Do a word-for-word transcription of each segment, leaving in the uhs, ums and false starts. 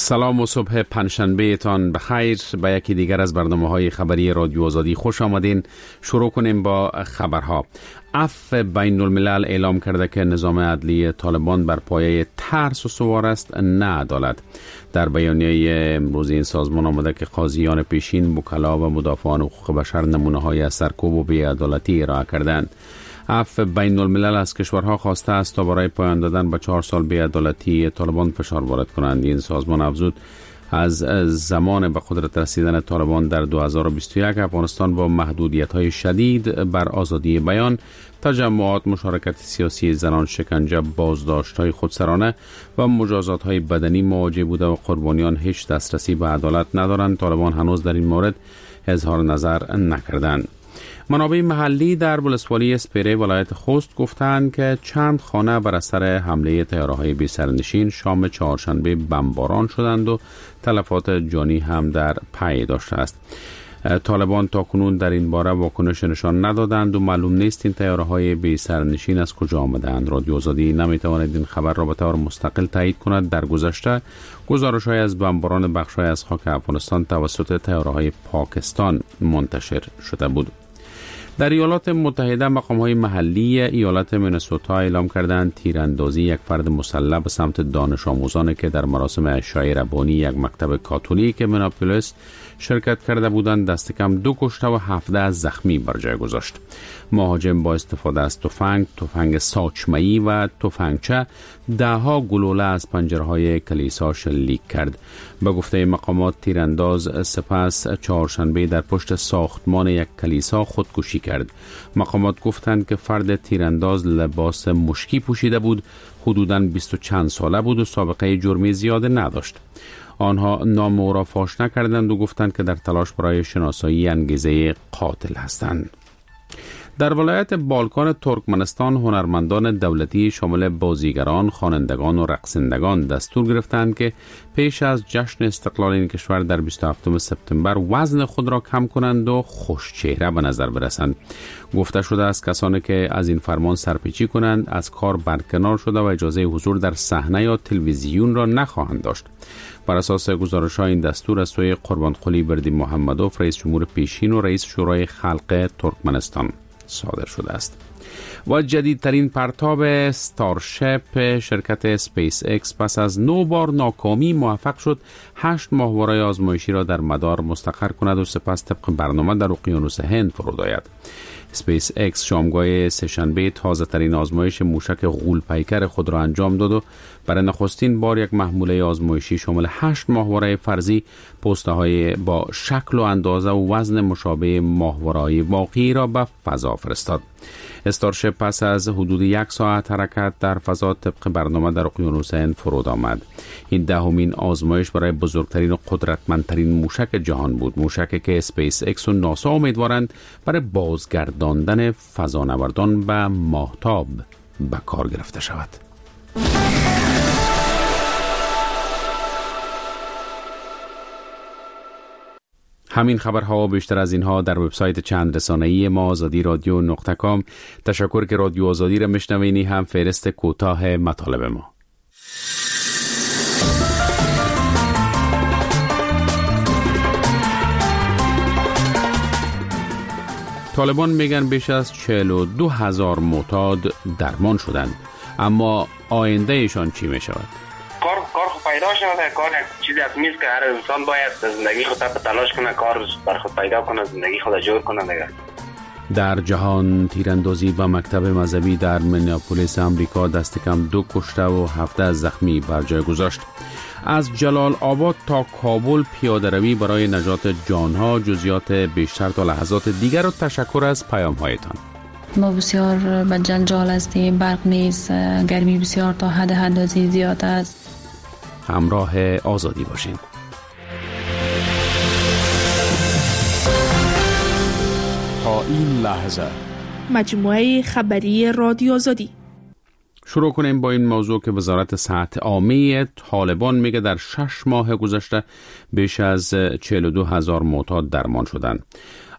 سلام و صبح پنجشنبه تان بخیر. به یکی دیگر از برنامه‌های خبری رادیو آزادی خوش آمدین. شروع کنیم با خبرها. عفو بین الملل اعلام کرده که نظام عدلی طالبان بر پایه ترس و سوار است، نه عدالت. در بیانیه امروز این سازمان آمده که قاضیان پیشین، وکلا و مدافعان حقوق بشر نمونه‌های از سرکوب و بی‌عدالتی ارائه کردند. عفو بین الملل از کشورها خواسته است تا برای پایان دادن به چهار سال بی‌عدالتی طالبان فشار وارد کنند. این سازمان افزود از زمان به قدرت رسیدن طالبان در دو هزار و بیست و یک افغانستان با محدودیت‌های شدید بر آزادی بیان، تجمعات، مشارکت سیاسی زنان، شکنجه، بازداشت‌های خودسرانه و مجازات‌های بدنی مواجه بوده و قربانیان هیچ دسترسی به عدالت ندارند. طالبان هنوز در این مورد اظهار نظر نکردند. منابع محلی در ولسوالی اسپیره ولایت خوست گفتند که چند خانه بر اثر حمله طیاره‌های بی سرنشین شام چهارشنبه بمباران شدند و تلفات جانی هم در پی داشته است. طالبان تاکنون در این باره واکنش نشان ندادند و معلوم نیست این طیاره‌های بی سرنشین از کجا آمدند. رادیو آزادی نمیتواند این خبر را به طور مستقل تایید کند. در گذشته گزارش‌های از بمباران بخش‌های از خاک افغانستان توسط طیاره‌های پاکستان منتشر شده بود. در ایالات متحده مقام‌های محلی ایالت مینسوتا اعلام کردند تیراندازی یک فرد مسلح به سمت دانش آموزانی که در مراسم اشعه ربانی یک مکتب کاتولیک میناپولیس شرکت کرده بودند دست کم دو کشته و هفده زخمی بر جای گذاشت. مهاجم با استفاده از تفنگ، تفنگ ساچمه‌ای و تفنگچه دهها گلوله از پنجره‌های کلیسا شلیک کرد. به گفته مقامات تیرانداز سپس چهارشنبه در پشت ساختمان یک کلیسا خودکشی کرد. مقامات گفتند که فرد تیرانداز لباس مشکی پوشیده بود، حدوداً بیست و چند ساله بود و سابقه جرمی زیاده نداشت. آنها نام او را فاش نکردند و گفتند که در تلاش برای شناسایی انگیزه قاتل هستند. در ولایت بالکان ترکمنستان هنرمندان دولتی شامل بازیگران، خوانندگان و رقصندگان دستور گرفتند که پیش از جشن استقلال این کشور در بیست و هفتم سپتامبر وزن خود را کم کنند و خوشچهره به نظر برسند. گفته شده است کسانی که از این فرمان سرپیچی کنند از کار برکنار شده و اجازه حضور در صحنه یا تلویزیون را نخواهند داشت. بر اساس گزارش‌های این دستور از سوی قربانقلی بردی محمدوف رئیس جمهور پیشین و رئیس شورای خلق ترکمنستان صادر شده است. و جدیدترین پرتاب استارشپ شرکت اسپیس اکس پس از نو بار ناکامی موفق شد هشت ماهواره آزمایشی را در مدار مستقر کند و سپس طبق برنامه در اقیانوس هند فرود آید. اسپیس اکس شامگاه سه‌شنبه تازه ترین آزمایش موشک غول پیکر خود را انجام داد و برای نخستین بار یک محموله آزمایشی شامل هشت ماهواره فرضی پوسته های با شکل و اندازه و وزن مشابه ماهواره‌های واقعی را به فضا فرستاد. استارشپ پس از حدود یک ساعت حرکت در فضا طبق برنامه در اقیانوس هند فرود آمد. این دهمین آزمایش برای بزرگترین و قدرتمندترین موشک جهان بود. موشکی که اسپیس اکس و ناسا امیدوارند برای بازگرداندن فضانوردان به ماهتاب به کار گرفته شود. همین خبرها و بیشتر از اینها در وبسایت چند رسانه‌ای ما آزادی رادیو نقطه کام. تشکر که رادیو آزادی را میشنوینی. هم فهرست کوتاه مطالب ما. طالبان میگن بیش از چهل و دو هزار معتاد درمان شدند، اما آینده ایشان چی میشود؟ کار کار خود پیدا شده، کار یک چیزی از نیست که هر انسان باید زندگی خود را تلاش کنه، کار بر خود پیدا کنه، زندگی خود را جور کنه دیگه. در جهان تیراندازی به مکتب مذهبی در مینیاپولیس آمریکا دست کم دو کشته و هفده زخمی بر جای گذاشت. از جلال آباد تا کابل پیاده روی برای نجات جانها. جزئیات بیشتر تا لحظات دیگر و تشکر از پیام هایتان. ما بسیار به جنجال هستیم، برق نیست، گرمی بسیار تا حد حدازی زیاد است. همراه آزادی باشین. تا این لحظه مجموعه خبری رادیو آزادی. شروع کنیم با این موضوع که وزارت صحت عامه طالبان میگه در شش ماه گذشته بیش از چهل و دو هزار معتاد درمان شدند.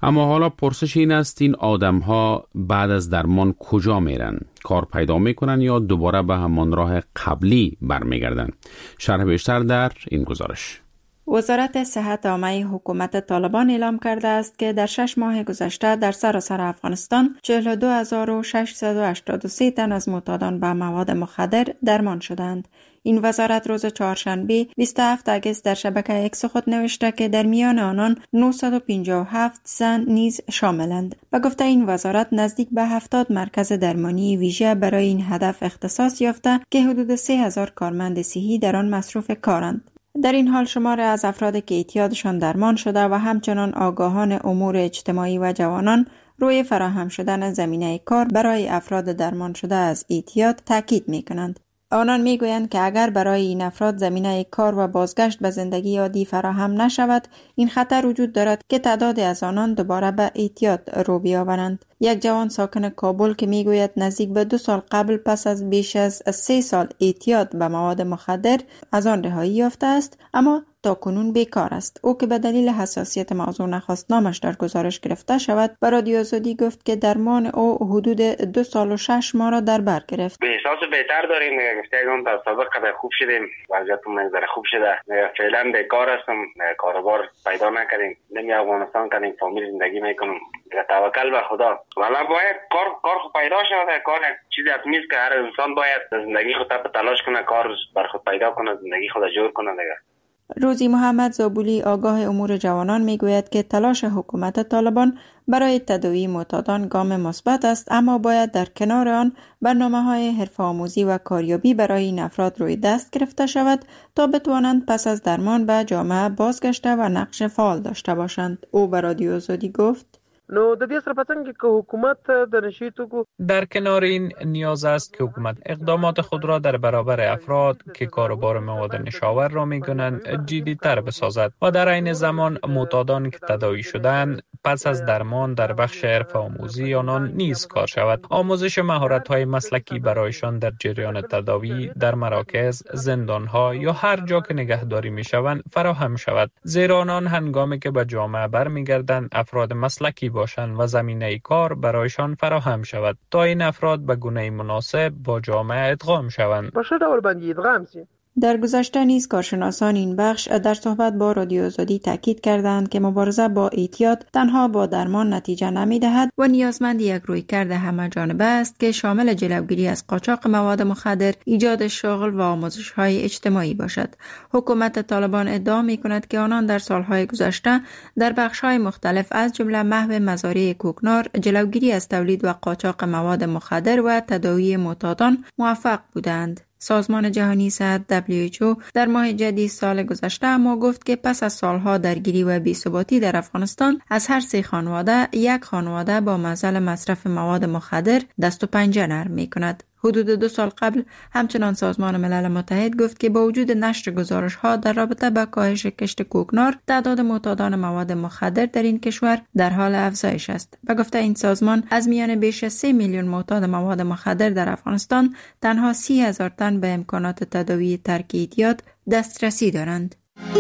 اما حالا پرسش این است این آدم ها بعد از درمان کجا میرن؟ کار پیدا میکنن یا دوباره به همان راه قبلی برمیگردن؟ شرح بیشتر در این گزارش. وزارت صحت عامه حکومت طالبان اعلام کرده است که در شش ماه گذشته در سراسر افغانستان چهل و دو هزار و ششصد و هشتاد و سه تن از معتادان به مواد مخدر درمان شدند. این وزارت روز چهارشنبه بیست و هفتم آگوست در شبکه اکس خود نوشته که در میان آنان نهصد و پنجاه و هفت زن نیز شاملند. به گفته این وزارت نزدیک به هفتاد مرکز درمانی ویژه برای این هدف اختصاص یافته که حدود سه هزار کارمند صحی در آن مصروف کارند. در این حال شمار از افرادی که اعتیادشان درمان شده و همچنان آگاهان امور اجتماعی و جوانان روی فراهم شدن زمینه کار برای افراد درمان شده از اعتیاد تاکید می‌کنند. آنان میگویند که اگر برای این افراد زمینه کار و بازگشت به زندگی عادی فراهم نشود، این خطر وجود دارد که تعدادی از آنان دوباره به اعتیاد رو بیاورند. یک جوان ساکن کابل که میگوید نزدیک به دو سال قبل پس از بیش از سه سال اعتیاد به مواد مخدر از آن رهایی یافته است، اما تا کنون بیکار است. او که به دلیل حساسیت موضوع نخواست نامش در گزارش گرفته شود، به رادیو آزادی گفت که درمان او حدود دو سال و شش ماه را در بر گرفت. به احساس بهتر داریم. گفتم تا سابق قدر خوب شدیم، وضعیتمون منظر خوب شده. فعلا بیکار هستم، کاروبار پیدا نکردیم، نمی افغانستان کردیم، فامیل زندگی میکنم. توکل به خدا. والا باید کار کار پیدا شده، کار چیزی از میز که هر انسان باید زندگی خود را تلاش کنه، کار بر خود پیدا کنه، زندگی خود جور کنه دیگه. روزی محمد زابولی آگاه امور جوانان میگوید که تلاش حکومت طالبان برای تداوی معتادان گام مثبت است، اما باید در کنار آن برنامه‌های حرفه‌آموزی و کاریابی برای این افراد روی دست گرفته شود تا بتوانند پس از درمان به جامعه بازگشته و نقش فعال داشته باشند. او به رادیو آزادی گفت: نو د دې سره پڅنګ که حکومت د نشي توکو در کنار این نیاز است که حکومت اقدامات خود را در برابر افراد که کاروبار مواد نشاور را می‌کنند جدی‌تر بسازد و در عین زمان معتادان که تداوی شدند پس از درمان در بخش حرفه‌آموزی آنان نیز کار شود. آموزش مهارت‌های مسلکی برایشان در جریان تداوی در مراکز، زندان‌ها یا هر جا که نگهداری می‌شوند فراهم شود، زیرا آنان هنگامی که به جامعه برمیگردند افراد مسلکی باشند و زمینه کار برایشان فراهم شود تا این افراد به گونه مناسب با جامعه ادغام شوند. باشه دور بندی ادغام شي. در گذشته نیز کارشناسان این بخش در صحبت با رادیو آزادی تاکید کردند که مبارزه با اعتیاد تنها با درمان نتیجه نمی‌دهد و نیازمند یک رویکرد همه جانبه است که شامل جلوگیری از قاچاق مواد مخدر، ایجاد شغل و آموزش‌های اجتماعی باشد. حکومت طالبان ادعا می‌کند که آنان در سال‌های گذشته در بخش‌های مختلف از جمله محو مزارع کوکنار، جلوگیری از تولید و قاچاق مواد مخدر و تداوی معتادان موفق بودند. سازمان جهانی صحت دبلیو اچ او در ماه جدید سال گذشته اما گفت که پس از سالها درگیری و بی‌ثباتی در افغانستان از هر سه خانواده یک خانواده با معضل مصرف مواد مخدر دست و پنجه نرم می‌کند. حدود دو سال قبل همچنان سازمان ملل متحد گفت که با وجود نشر گزارش‌ها در رابطه با کاهش کشت کوکنار، تعداد معتادان مواد مخدر در این کشور در حال افزایش است. به گفته این سازمان از میان بیش از سه میلیون معتاد مواد مخدر در افغانستان تنها سی هزار تن به امکانات تداوی ترک اعتیاد دسترسی دارند.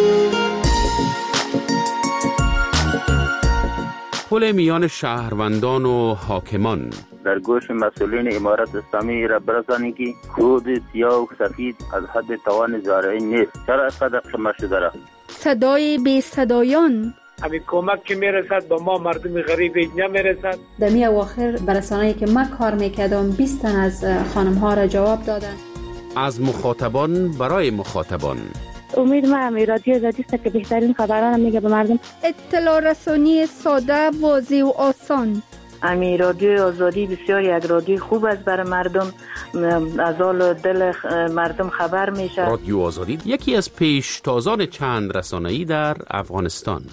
پل میان شهروندان و حاکمان در گوش مسئولین امارت اسلامی را برسانید که خود سیاه و سفید از حد توان زارعی نیست. چرا اینقدر قمه شده را؟ صدای بی صدایان همین کمک که میرسد با ما مردم غریب نمیرسد. در می اواخر برسانه‌ای که من کار میکردم بیست تن از خانم ها را جواب دادن. از مخاطبان برای مخاطبان. امید ما امی رادیو آزادی است که بهترین خبران میگه به مردم. اطلاع رسانی ساده، واضح و آسان. امی رادیو آزادی بسیار یک رادیو خوب است برای مردم، از حال دل مردم خبر میشه. رادیو آزادی یکی از پیشتازان چند رسانه‌ای در افغانستان.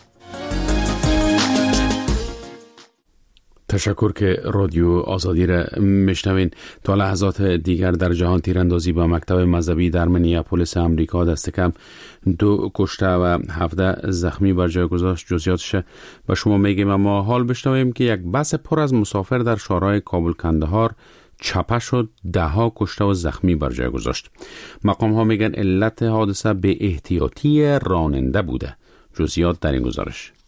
تشکر که رادیو آزادی را میشنوین. تا لحظات دیگر در جهان تیراندازی با مکتب مذهبی در منیاپولیس امریکا دست کم دو کشته و هفده زخمی بر جای گذاشت. جزئیاتش به شما میگیم، اما حال بشنویم که یک بس پر از مسافر در شهرهای کابل کندهار چپه شد، ده ها کشته و زخمی بر جای گذاشت. مقام ها میگن علت حادثه به احتیاطی راننده بوده. جزئیات در این گزارش.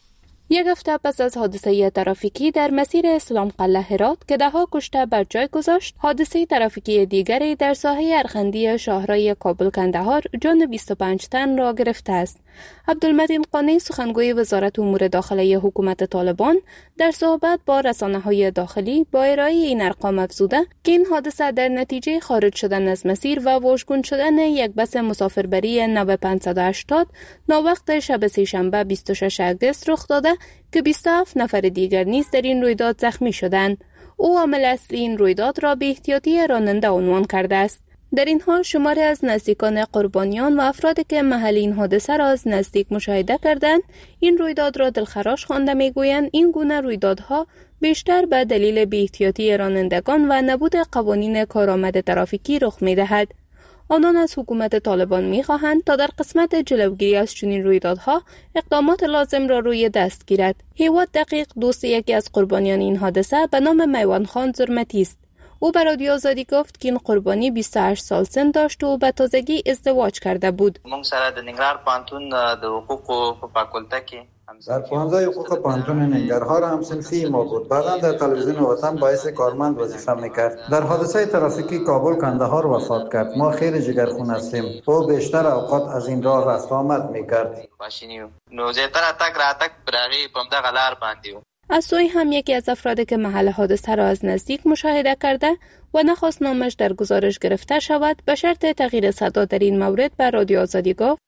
یک هفته پس از حادثه ترافیکی در مسیر اسلام قلعه هرات که ده ها کشته بر جای گذاشت، حادثه ترافیکی دیگری در ساحه ارخندی شاهرای کابل کندهار جان بیست و پنج تن را گرفته است. عبدالمتین قانی سخنگوی وزارت امور داخلی حکومت طالبان در صحبت با رسانه‌های داخلی با ارائه این ارقام افزوده که این حادثه در نتیجه خارج شدن از مسیر و واژگون شدن یک بس مسافربری نو پانصد و هشتاد ناوقت شب سه‌شنبه بیست و شش اگست رخ داده که بیست و هفت نفر دیگر نیز در این رویداد زخمی شدند. او عامل اصلی این رویداد را بی‌احتیاطی راننده عنوان کرده است. در این حال شماری از نزدیکان قربانیان و افرادی که محل این حادثه را از نزدیک مشاهده کردند این رویداد را دلخراش خوانده میگویند این گونه رویدادها بیشتر به دلیل بی‌احتیاطی رانندگان و نبود قوانین کارآمد ترافیکی رخ می‌دهد. آنان از حکومت طالبان می‌خواهند تا در قسمت جلوگیری از چنین رویدادها اقدامات لازم را روی دست گیرد. هیواد دقیق دوست یکی از قربانیان این حادثه به نام میوان خان زرمتی است. او به رادیو آزادی گفت که این قربانی بیست و هشت سال سن داشت و به تازگی ازدواج کرده بود. موږ سره د ننګرهار پوهنتون د حقوقو په فاکولته کې در پوهنځی حقوق پوهنتون ننګرهار هم صنفی ما بود. بعدا در تلویزیون وطن باعث کارمند وظیفه میکرد. در حادثه ترافیکی کابل کندهار وفات کرد. ما خیلی جگرخون هستیم. او بیشتر اوقات از این راه رفت آمد میکرد. نو زیاتره تک راتک براغي په دغه لار باندې و. از سوی هم یکی از افرادی که محل حادثه را از نزدیک مشاهده کرده و نخواست نامش در گزارش گرفته شود به شرط تغییر صدا در این مورد به رادیو آزادی گفت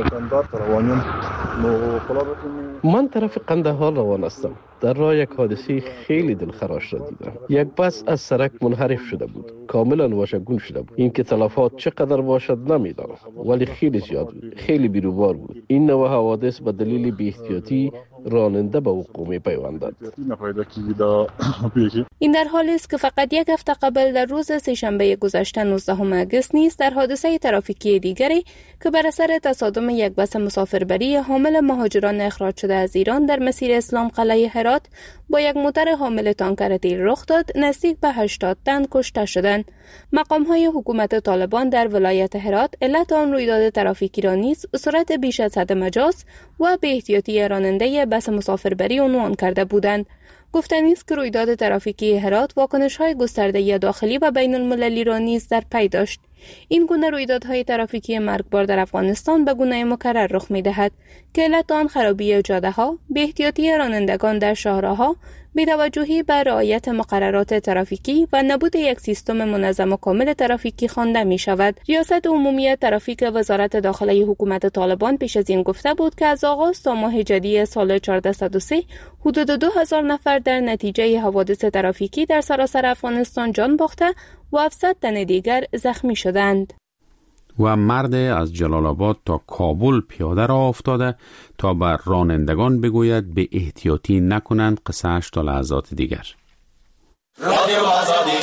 من طرف قندهار روان هستم. در راه یک حادثه خیلی دلخراش را دیدم. یک بس از سرک منحرف شده بود. کاملا واژگون شده بود. اینکه تلفات چقدر باشد نمیدانم، ولی خیلی زیاد بود. خیلی بیروبار بود. این نوع حوادث به دلیل بی‌احتیاطی راننده به وقوع می‌پیوندد. این در حالی است که فقط یک هفته قبل در روز سه‌شنبه گذشته نوزدهم اگست نیز در حادثه ترافیکی دیگری که بر اثر تصادم یک بس مسافربری حامل مهاجران اخراج شده از ایران در مسیر اسلام قلعه هرات با یک موتر حامل تانکر تیل رخ داد، نزدیک به هشتاد تن کشته شدند. مقام‌های حکومت طالبان در ولایت هرات علت آن رویداد ترافیکی را نیز سرعت بیش از حد مجاز و بی‌احتیاطی راننده بس مسافربری عنوان کرده بودند. گفتنی است که رویداد ترافیکی هرات واکنش‌های گسترده داخلی و بین المللی را نیز در پی داشت. این گونه رویدادهای ترافیکی مرگبار در افغانستان به گونه مکرر رخ می‌دهد که علت آن خرابی جاده‌ها، بی‌احتیاطی رانندگان در شاهراه‌ها، بی‌توجهی به رعایت مقررات ترافیکی و نبود یک سیستم منظم و کامل ترافیکی خوانده می‌شود. ریاست عمومی ترافیک وزارت داخلی حکومت طالبان پیش از این گفته بود که از آغاز تا ماه جدی سال چهارده صد و سه حدود دو هزار نفر در نتیجه حوادث ترافیکی در سراسر افغانستان جان باخته و هفتصد تن دیگر زخمی شدند. و مرد از جلال آباد تا کابل پیاده را افتاده تا بر رانندگان بگوید به احتیاطی نکنند. قصه‌اش تا لحظات دیگر. رادیو آزادی.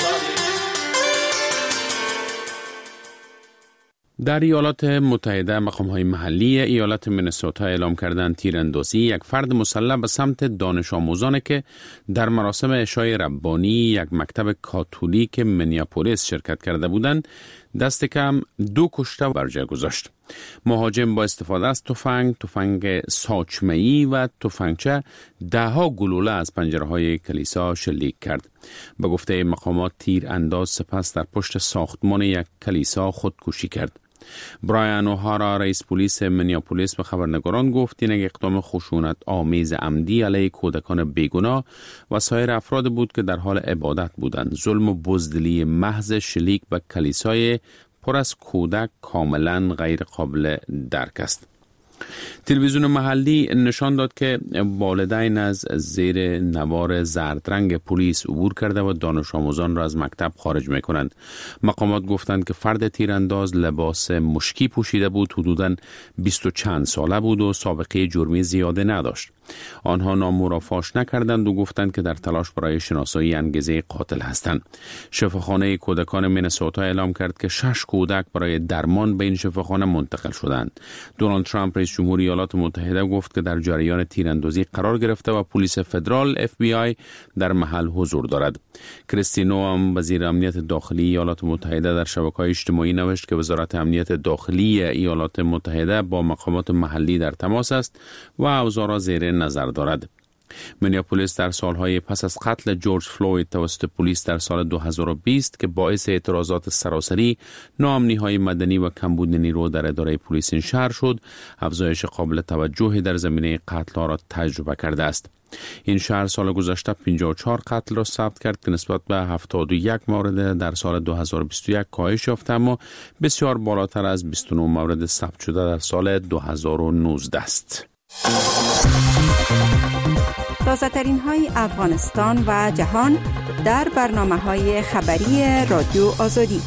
در ایالات متحده مقام‌های محلی ایالت مینسوتا اعلام کردند تیراندازی یک فرد مسلح به سمت دانش آموزانی که در مراسم عشای ربانی یک مکتب کاتولیک منیاپولیس شرکت کرده بودند دست کم دو کشته بر جای گذاشت. مهاجم با استفاده از تفنگ، تفنگ ساچمه‌ای و تفنگچه ده ها گلوله از پنجره‌های کلیسا شلیک کرد. به گفته مقامات تیر انداز سپس در پشت ساختمان یک کلیسا خودکشی کرد. برایان اوهارا رئیس پلیس منیاپولیس به خبرنگاران گفت این اقدام خشونت آمیز عمدی علیه کودکان بیگناه و سایر افراد بود که در حال عبادت بودند. ظلم و بزدلی محض شلیک به کلیسای پر از کودک کاملا غیر قابل درک است. تلویزیون محلی نشان داد که والدین از زیر نوار زرد رنگ پلیس عبور کرده و دانش آموزان را از مکتب خارج می‌کنند. مقامات گفتند که فرد تیرانداز لباس مشکی پوشیده بود، حدوداً بیست و چند ساله بود و سابقه جرمی زیاده نداشت. آنها نام او را فاش نکردند و گفتند که در تلاش برای شناسایی انگیزه قاتل هستند. شفاخانه کودکان مینسوتا اعلام کرد که شش کودک برای درمان به این شفاخانه منتقل شدند. دونالد ترامپ رئیس جمهوری ایالات متحده گفت که در جریان تیراندازی قرار گرفته و پلیس فدرال اف بی آی در محل حضور دارد. کریستی نوام وزیر امنیت داخلی ایالات متحده در شبکه‌های اجتماعی نوشت که وزارت امنیت داخلی ایالات متحده با مقامات محلی در تماس است و اوضاع را زیر نظر دارد. مینیاپولیس در سالهای پس از قتل جورج فلوید توسط پلیس در سال دو هزار و بیست که باعث اعتراضات سراسری، ناامنی‌های مدنی و کمبود نیرو در اداره پلیس این شهر شد، افزایش قابل توجهی در زمینه قتل‌ها را تجربه کرده است. این شهر سال گذشته پنجاه و چهار قتل را ثبت کرد که نسبت به هفتاد و یک مورد در سال دو هزار و بیست و یک کاهش یافت، اما بسیار بالاتر از بیست و نه مورد ثبت شده در سال دو هزار و نوزده است. تازه ترین های افغانستان و جهان در برنامه های خبری رادیو آزادی.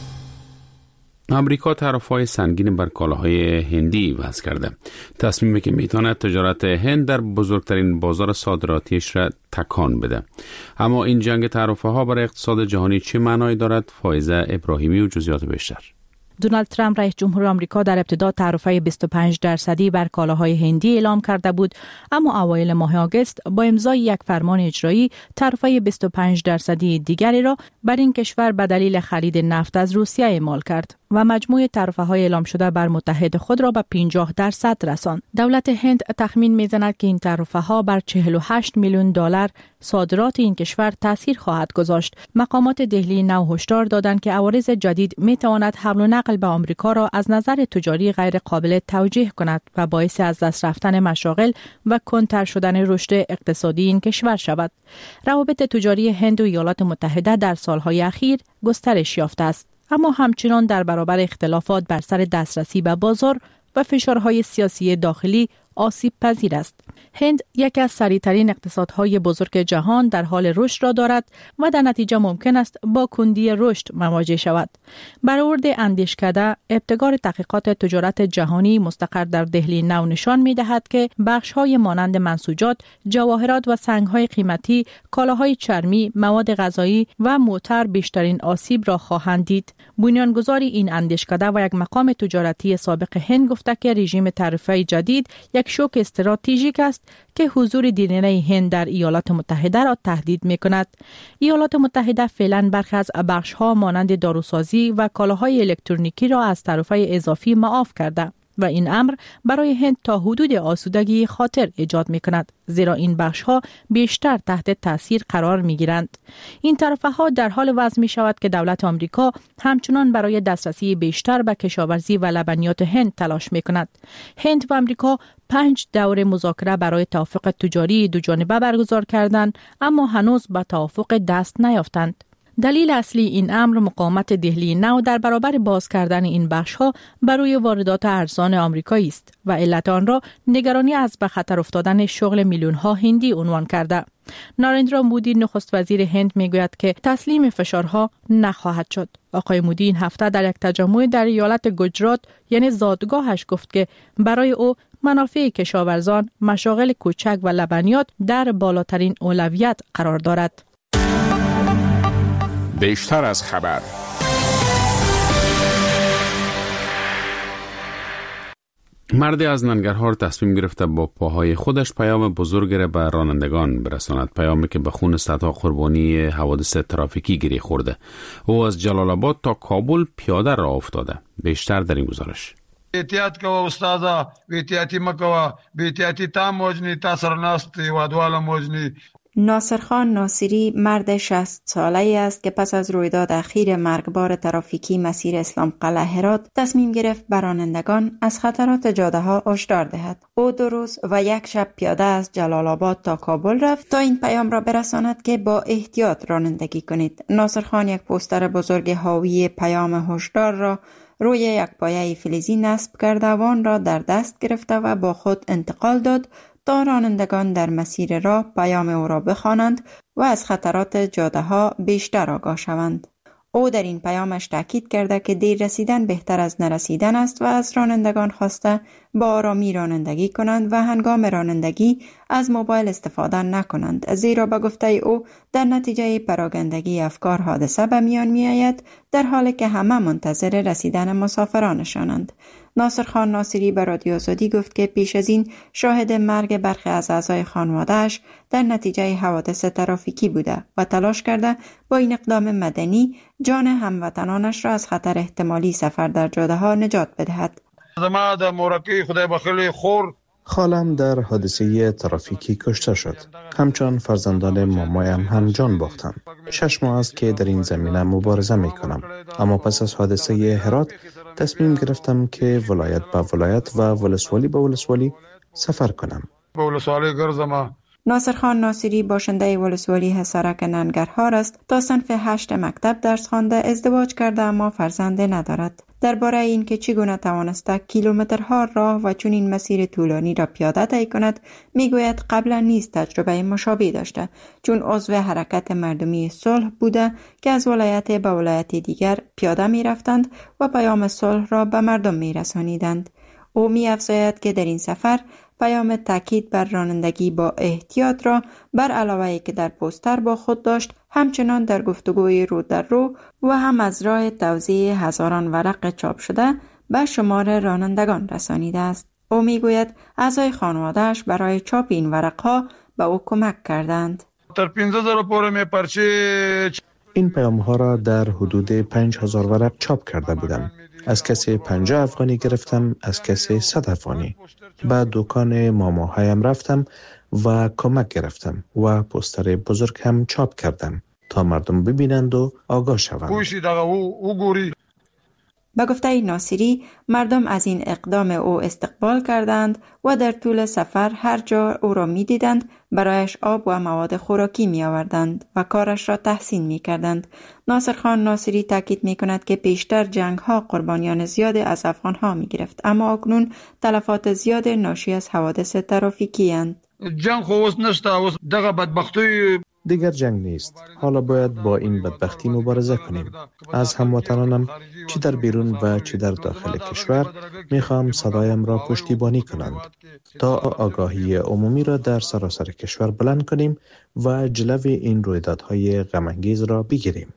امریکا تعرفه‌های سنگین بر کالاهای هندی وضع کرده. تصمیمی که میتواند تجارت هند در بزرگترین بازار صادراتیش را تکان بده. اما این جنگ تعرفه‌ها برای اقتصاد جهانی چه معنایی دارد؟ فائزه ابراهیمی و جزئیات بیشتر. دونالد ترامپ رئیس جمهور آمریکا در ابتدا تعرفه بیست و پنج درصدی بر کالاهای هندی اعلام کرده بود، اما اوایل ماه آگوست با امضای یک فرمان اجرایی تعرفه بیست و پنج درصدی دیگری را بر این کشور به دلیل خرید نفت از روسیه اعمال کرد و مجموع تعرفه های اعلام شده بر متحد خود را به پنجاه درصد رساند. دولت هند تخمین می‌زند که این تعرفه ها بر چهل و هشت میلیون دلار صادرات این کشور تاثیر خواهد گذاشت. مقامات دهلی نو هشدار دادند که عوارض جدید می‌تواند حمل و نقل به آمریکا را از نظر تجاری غیر قابل توجیه کند و باعث از دست رفتن مشاغل و کندتر شدن رشد اقتصادی این کشور شود. روابط تجاری هند و ایالات متحده در سالهای اخیر گسترش یافته است، اما همچنان در برابر اختلافات بر سر دسترسی به بازار و فشارهای سیاسی داخلی آسیب پذیر است. هند یکی از سریعترین اقتصادهای بزرگ جهان در حال رشد را دارد و در نتیجه ممکن است با کندی رشد مواجه شود. برآورد اندیشکده ابتکار تحقیقات تجارت جهانی مستقر در دهلی نو نشان می‌دهد که بخش‌های مانند منسوجات، جواهرات و سنگ‌های قیمتی، کالاهای چرمی، مواد غذایی و موتر بیشترین آسیب را خواهند دید. بنیانگذار این اندیشکده و یک مقام تجارتی سابق هند گفته که رژیم تعرفه‌ای جدید یک شوک استراتژیک است که حضور دیرینه هند در ایالات متحده را تهدید می‌کند. ایالات متحده فعلا برخی از بخش‌ها مانند داروسازی و کالاهای الکترونیکی را از تعرفه اضافی معاف کرده و این امر برای هند تا حدود آسودگی خاطر ایجاد می‌کند، زیرا این بخش‌ها بیشتر تحت تاثیر قرار می‌گیرند. این تعرفه‌ها در حال وضع می‌شود که دولت آمریکا همچنان برای دسترسی بیشتر به کشاورزی و لبنیات هند تلاش می‌کند. هند و آمریکا پنج دور مذاکره برای توافق تجاری دو جانبه برگزار کردند، اما هنوز به توافق دست نیافتند. دلیل اصلی این امر مقاومت دهلی نو در برابر باز کردن این بخش‌ها بر روی واردات ارزان آمریکایی است و علت آن را نگرانی از به خطر افتادن شغل میلیون‌ها هندی عنوان کرده. نارندرا مودی نخست وزیر هند میگوید که تسلیم فشارها نخواهد شد. آقای مودی این هفته در یک تجمع در ایالت گجرات یعنی زادگاهش گفت که برای او منافع کشاورزان، مشاغل کوچک و لبنیات در بالاترین اولویت قرار دارد. بیشتر از خبر. مردی از ننگرهار تصمیم گرفته با پاهای خودش پیام بزرگی را به رانندگان برساند، پیامی که به خون صدها قربانی حوادث ترافیکی گره خورده. او از جلال آباد تا کابل پیاده راه افتاده. بیشتر در این گزارش. احتیاط کوه استادا، احتیاطی مکوه، بی احتیاطی تا موجنی، تا سرناستی وادوالا موجنی. ناصرخان ناصری مرد شصت ساله‌ای است که پس از رویداد اخیر مرگبار ترافیکی مسیر اسلام قلعه هرات تصمیم گرفت به رانندگان از خطرات جاده‌ها هشدار دهد. او دو روز و یک شب پیاده از جلال آباد تا کابل رفت تا این پیام را برساند که با احتیاط رانندگی کنید. ناصرخان یک پوستر بزرگ حاوی پیام هشدار را روی یک پایه فلزی نصب کرده و آن را در دست گرفته و با خود انتقال داد تا رانندگان در مسیر راه پیام او را بخوانند و از خطرات جاده‌ها بیشتر آگاه شوند. او در این پیامش تاکید کرده که دیر رسیدن بهتر از نرسیدن است و از رانندگان خواسته با آرامی رانندگی کنند و هنگام رانندگی از موبایل استفاده نکنند، زیرا به گفته او در نتیجه پراگندگی افکار حادثه به میان می آید، در حالی که همه منتظر رسیدن مسافرانشانند. ناصرخان ناصری به رادیو آزادی گفت که پیش از این شاهد مرگ برخی از اعضای خانواده‌اش در نتیجه حوادث ترافیکی بوده و تلاش کرده با این اقدام مدنی جان هموطنانش را از خطر احتمالی سفر در جاده‌ها نجات بدهد. زما د مورکی خدای بخلی خور خالم در حادثه ترافیکی کشته شد. همچون فرزندان مامایم هم جان باختند. شش ماه است که در این زمینه مبارزه می کنم. اما پس از حادثه هرات تصمیم گرفتم که ولایت به ولایت و ولسوالی به ولسوالی سفر کنم. به ولسوالی گرزم. ناصر خان ناصری باشنده ولسوالی حصارک ننگرهار است. تا صنف هشت مکتب درس خوانده، ازدواج کرده اما فرزند ندارد. درباره اینکه چگونه توانسته کیلومترها راه و چنین مسیر طولانی را پیاده طی کند، میگوید قبلا نیز تجربه مشابه داشته، چون عضو حرکت مردمی صلح بوده که از ولایت به ولایت دیگر پیاده می رفتند و پیام صلح را به مردم می رسانیدند. او می افزاید که در این سفر پیام تاکید بر رانندگی با احتیاط را بر علاوه که در پوستر با خود داشت، همچنان در گفتگوی رو در رو و هم از راه توزیع هزاران ورق چاپ شده به شمار رانندگان رسانیده است. او میگوید اعضای خانواده‌اش برای چاپ این ورق‌ها به او کمک کردند. تر پانزده هزار پوره می پرچه این پیام ها را در حدود پنج هزار ورق چاپ کرده بودم. از کسی پنجاه افغانی گرفتم، از کسی صد افغانی. به دکان ماماهایم رفتم و کمک گرفتم و پوستر بزرگ هم چاپ کردم تا مردم ببینند و آگاه شوند. به گفته ناصری، مردم از این اقدام او استقبال کردند و در طول سفر هر جا او را می دیدند برایش آب و مواد خوراکی می آوردند و کارش را تحسین می کردند. ناصر خان ناصری تاکید می کند که پیشتر جنگ ها قربانیان زیاد از افغان ها می گرفت، اما اکنون تلفات زیاد ناشی از حوادث ترافیکی اند. جنگ خوست نشته و دغه بدبختی دیگر جنگ نیست. حالا باید با این بدبختی مبارزه کنیم. از هموطنانم چی در بیرون و چی در داخل کشور میخوام صدایم را پشتیبانی کنند تا آگاهی عمومی را در سراسر کشور بلند کنیم و جلوی این رویدادهای غم‌انگیز را بگیریم.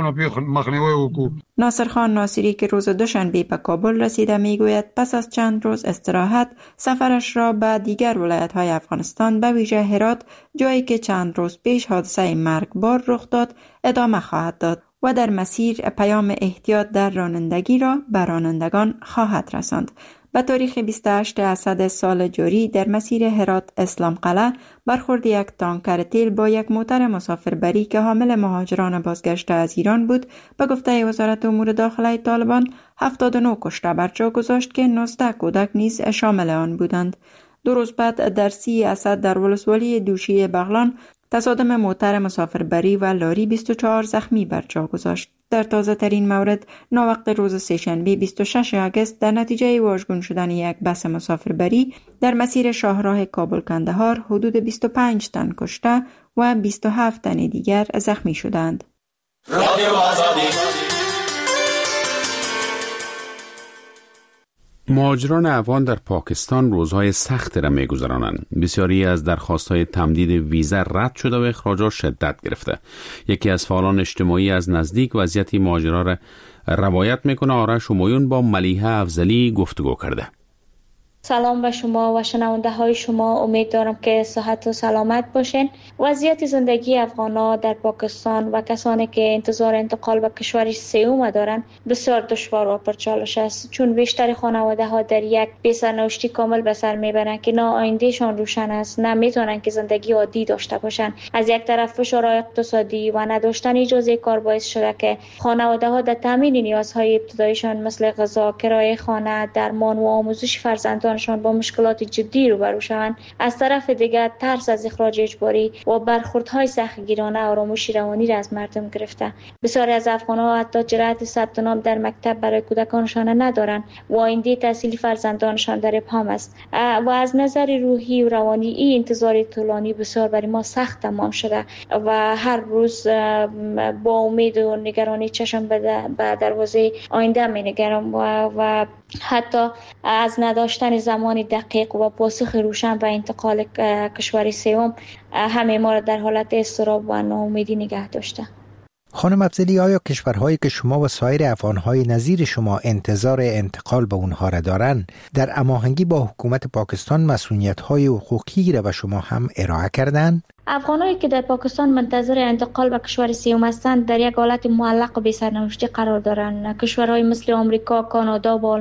ناصر خان ناصری که روز دوشنبه به کابل رسیده میگوید پس از چند روز استراحت سفرش را به دیگر ولایت‌های افغانستان به ویژه هرات، جایی که چند روز پیش حادثه مرگبار رخ داد، ادامه خواهد داد و در مسیر پیام احتیاط در رانندگی را به رانندگان خواهد رساند. به تاریخ بیست و هشتم اسد سال جاری در مسیر هرات اسلام قلعه برخورد یک تانکر تیل با یک موتر مسافربری که حامل مهاجران بازگشته از ایران بود به گفته وزارت امور داخله طالبان هفتاد و نه کشته بر جا گذاشت که نوزده کودک نیز شامل آن بودند. دو روز بعد در سی اسد در ولسوالی دوشی بغلان تصادم موتر مسافربری و لاری بیست و چهار زخمی بر جا گذاشت. در تازه ترین مورد ناوقت روز سه‌شنبه بیست و ششم آگوست در نتیجه واژگون شدن یک بس مسافربری در مسیر شاهراه کابل کندهار حدود بیست و پنج تن کشته و بیست و هفت تن دیگر زخمی شدند. مهاجران افغان در پاکستان روزهای سخت را می‌گذرانند. بسیاری از درخواست‌های تمدید ویزا رد شده و اخراجات شدت گرفته. یکی از فعالان اجتماعی از نزدیک وضعیت مهاجران را روایت می‌کنه. آرش همایون با ملیحه افضلی گفتگو کرده. سلام به شما و شنونده های شما. امید دارم که صحت و سلامت باشین. وضعیت زندگی افغان‌ها در پاکستان و کسانی که انتظار انتقال به کشور سوم دارند بسیار دشوار و پرچالش است، چون بیشتر خانواده ها در یک بی‌سرنوشتی کامل به سر میبرند که نه آیندهشان روشن است، نه میتونن که زندگی عادی داشته باشند. از یک طرف فشار اقتصادی و نداشتن اجازه کار باعث شده که خانواده ها در تامین نیازهای ابتداییشان مثل غذا، کرایه خانه، درمان و آموزش فرزندان شان با مشکلات جدی روبرو شوند. از طرف دیگر ترس از اخراج اجباری و برخوردهای سختگیرانه آرامش روانی را از مردم گرفته. بسیاری از افغان‌ها حتی جرأت ثبت نام در مکتب برای کودکانشان ندارند و آینده تحصیلی فرزندانشان در ابهام است و از نظر روحی و روانی این انتظار طولانی بسیار برای ما سخت تمام شده و هر روز با امید و نگرانی چشم به دروازه آینده می‌نگرم و, و حتی از نداشتن زمان دقیق و پاسخ روشن و انتقال کشور سوم همه ما را در حالت اضطراب و ناامیدی نگه داشته. خانم افضلی، آیا کشورهایی که شما و سایر افغانهای نظیر شما انتظار انتقال به اونها را دارند در هماهنگی با حکومت پاکستان مسئولیت‌های حقوقی را به شما هم ارائه کردند؟ افغانایی که در پاکستان منتظر انتقال به کشور سوم هستند در یک حالت معلق و بی‌سرنوشتی قرار دارند. کشورهای مثل آمریکا، کانادا و آلمان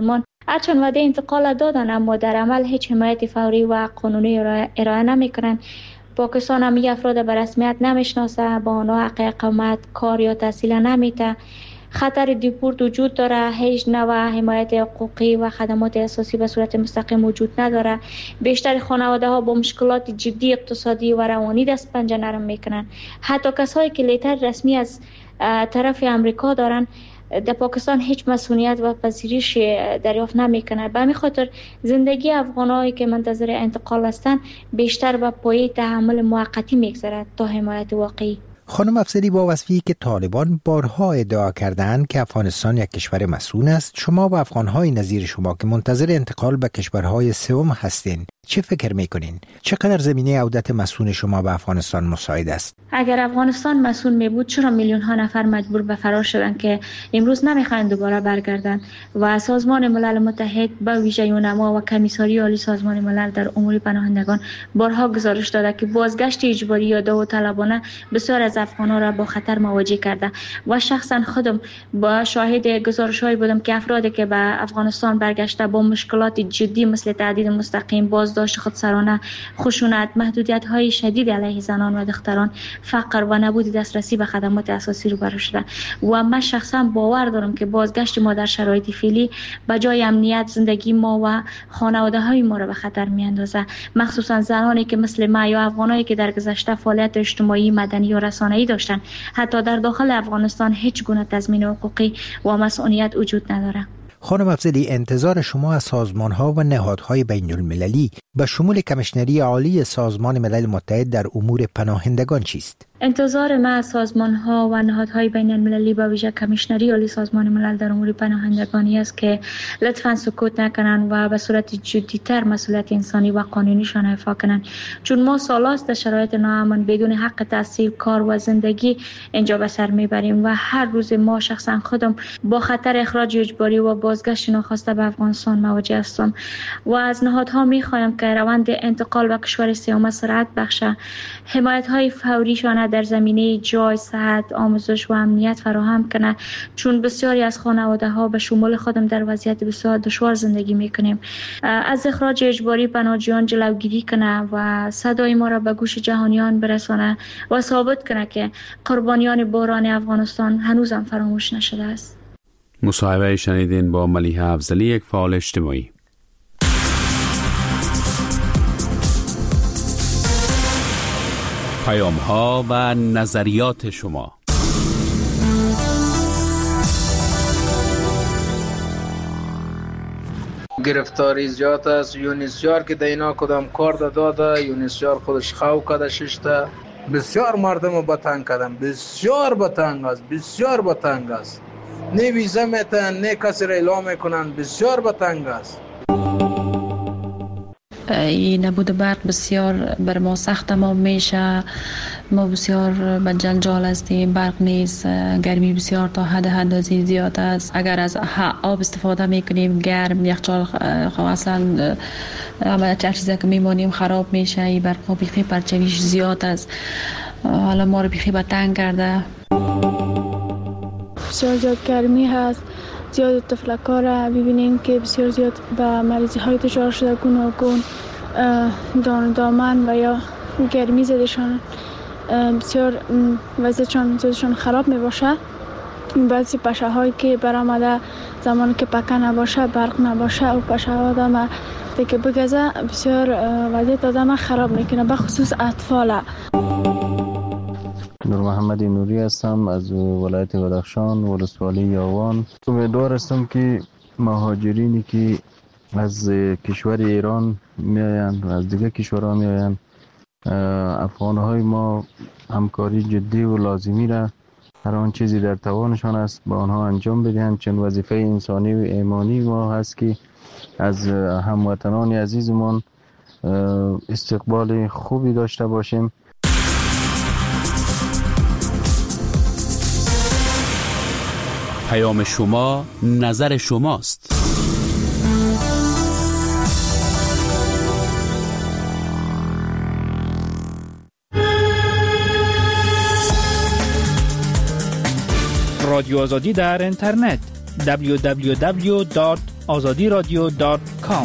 هرچند وعده انتقال دادن اما در عمل هیچ حمایت فوری و قانونی ارائه نمیکنند. پاکستان هم این افراد به رسمیت نمیشناسه، با آنها حق اقامت، کار یا تحصیل نمیده. خطر دیپورت وجود داره، هیچ نوع حمایت حقوقی و خدمات اساسی به صورت مستقیم وجود نداره. بیشتر خانواده ها با مشکلات جدی اقتصادی و روانی دست پنجه نرم میکنن. حتی کسایی که لیتر رسمی از طرف امریکا دارن در پاکستان هیچ مسئولیت و پذیرش دریافت نمیکنه. به همین خاطر زندگی افغانایی که منتظر انتقال هستند بیشتر به پایه تحمل موقتی میگذرد تا حمایت واقعی. خانم افضلی، با وصفی که طالبان بارها ادعا کردند که افغانستان یک کشور مسئول است، شما و افغانهای نظیر شما که منتظر انتقال به کشورهای سوم هستین چه فکر میکنین؟ چقدر زمینه عودت مسئول شما به افغانستان مساعد است؟ اگر افغانستان مسئول می بود چرا میلیون ها نفر مجبور به فرار شدند که امروز نمیخواهند دوباره برگردند؟ و سازمان ملل متحد به ویژه یونما و کمیساری عالی سازمان ملل در امور پناهندگان بارها گزارش داده که بازگشت اجباری یا داوطلبانه بسیار از افغانان را با خطر مواجه کرده و شخصا خودم با شاهد گزارش‌هایی بودم که افرادی که به افغانستان برگشته با مشکلات جدی مثل تعدید مستقیم، بازداشت خودسرانه، خشونت، محدودیت‌های شدید علیه زنان و دختران، فقر و نبود دسترسی به خدمات اساسی روبرو شده و من شخصا باور دارم که بازگشت ما در شرایط فعلی به جای امنیت زندگی ما و خانواده‌های ما را به خطر می‌اندازه، مخصوصا زنانی که مثل ما یا افغانایی که در گذشته فعالیت اجتماعی، مدنی و رسانه‌ای داشتند. حتی در داخل افغانستان هیچ گونه تضمین حقوقی و مسئولیت وجود نداره. خانم افضلی، انتظار شما از سازمان‌ها و نهادهای بین المللی به شمول کمیشنری عالی سازمان ملل متحد در امور پناهندگان چیست؟ انتظار ما از سازمان‌ها و نهادهای بین المللی با ویژه کمیشنری عالی سازمان ملل در امور پناهندگانی است که لطفاً سکوت نکنند و به صورت جدی‌تر مسئولیت انسانی و قانونیشان اعفا کنند، چون ما سالاست در شرایط ناامن بدون حق تحصیل، کار و زندگی اینجا به سر میبریم و هر روز ما شخصا خودم با خطر اخراج اجباری و بازگشت ناخواسته به افغانستان مواجه هستم و از نهادها میخوایم که روند انتقال به کشور سوم سرعت بخشه، حمایت‌های فوریشان در زمینه جای، صحت، آموزش و امنیت فراهم کنه، چون بسیاری از خانواده‌ها به شمول خودم در وضعیت بسیار دشوار زندگی میکنیم. از اخراج اجباری پناهجویان جلوگیری کنه و صدای ما را به گوش جهانیان برسانه و ثابت کنه که قربانیان بحران افغانستان هنوزم فراموش نشده است. مصاحبه شنیدین با ملیحه افضلی، یک فعال اجتماعی. پیام ها و نظریات شما. گرفتاری زیاد است. یونیسیار که دینا کدام کار داده، یونیسیار خودش خواو کده ششته، بسیار مردم با تنگ کردن، بسیار با تنگ است، بسیار با تنگ است. نه ویزا میتن، نه کسی را اعلام میکنن، بسیار با تنگ است. این نبود برق بسیار بر ما سخت تمام میشه. ما بسیار به جنجال هستیم. برق نیست، گرمی بسیار تا حد حدازی زیاد است. اگر از آب استفاده میکنیم گرم، یخچال اصلا همه چیزی که میمانیم خراب میشه. این برق بیخی پرچویش زیاد است. حالا ما رو بیخی به تنگ کرده. بسیار زیاد گرمی هست. زیاد تفلکا را ببینیم که بسیار زیاد به مریضی های دچار شده، گوناگون دان دامن و یا گرمی زدشان بسیار وضعشان زدشان خراب می باشه. بعضی پشه هایی که برآمده زمانی که پکه نباشه، برق نباشه و پشه ها آدم که بگذه بسیار وضعیت آدم خراب میکنه، به خصوص اطفال. نور محمد نوری هستم از ولایت بدخشان، ولسوالی یاوان. امیدوار هستم که مهاجرینی که از کشور ایران میآیند و از دیگر کشورها میآیند، افغانهای ما همکاری جدی و لازمی را هر آن چیزی در توانشان است با آنها انجام بدهند، چون وظیفه انسانی و ایمانی ما هست که از هموطنان عزیزمان استقبال خوبی داشته باشیم. پیام شما، نظر شماست. رادیو آزادی در اینترنت دبلیو دبلیو دبلیو دات آزادی رادیو دات کام.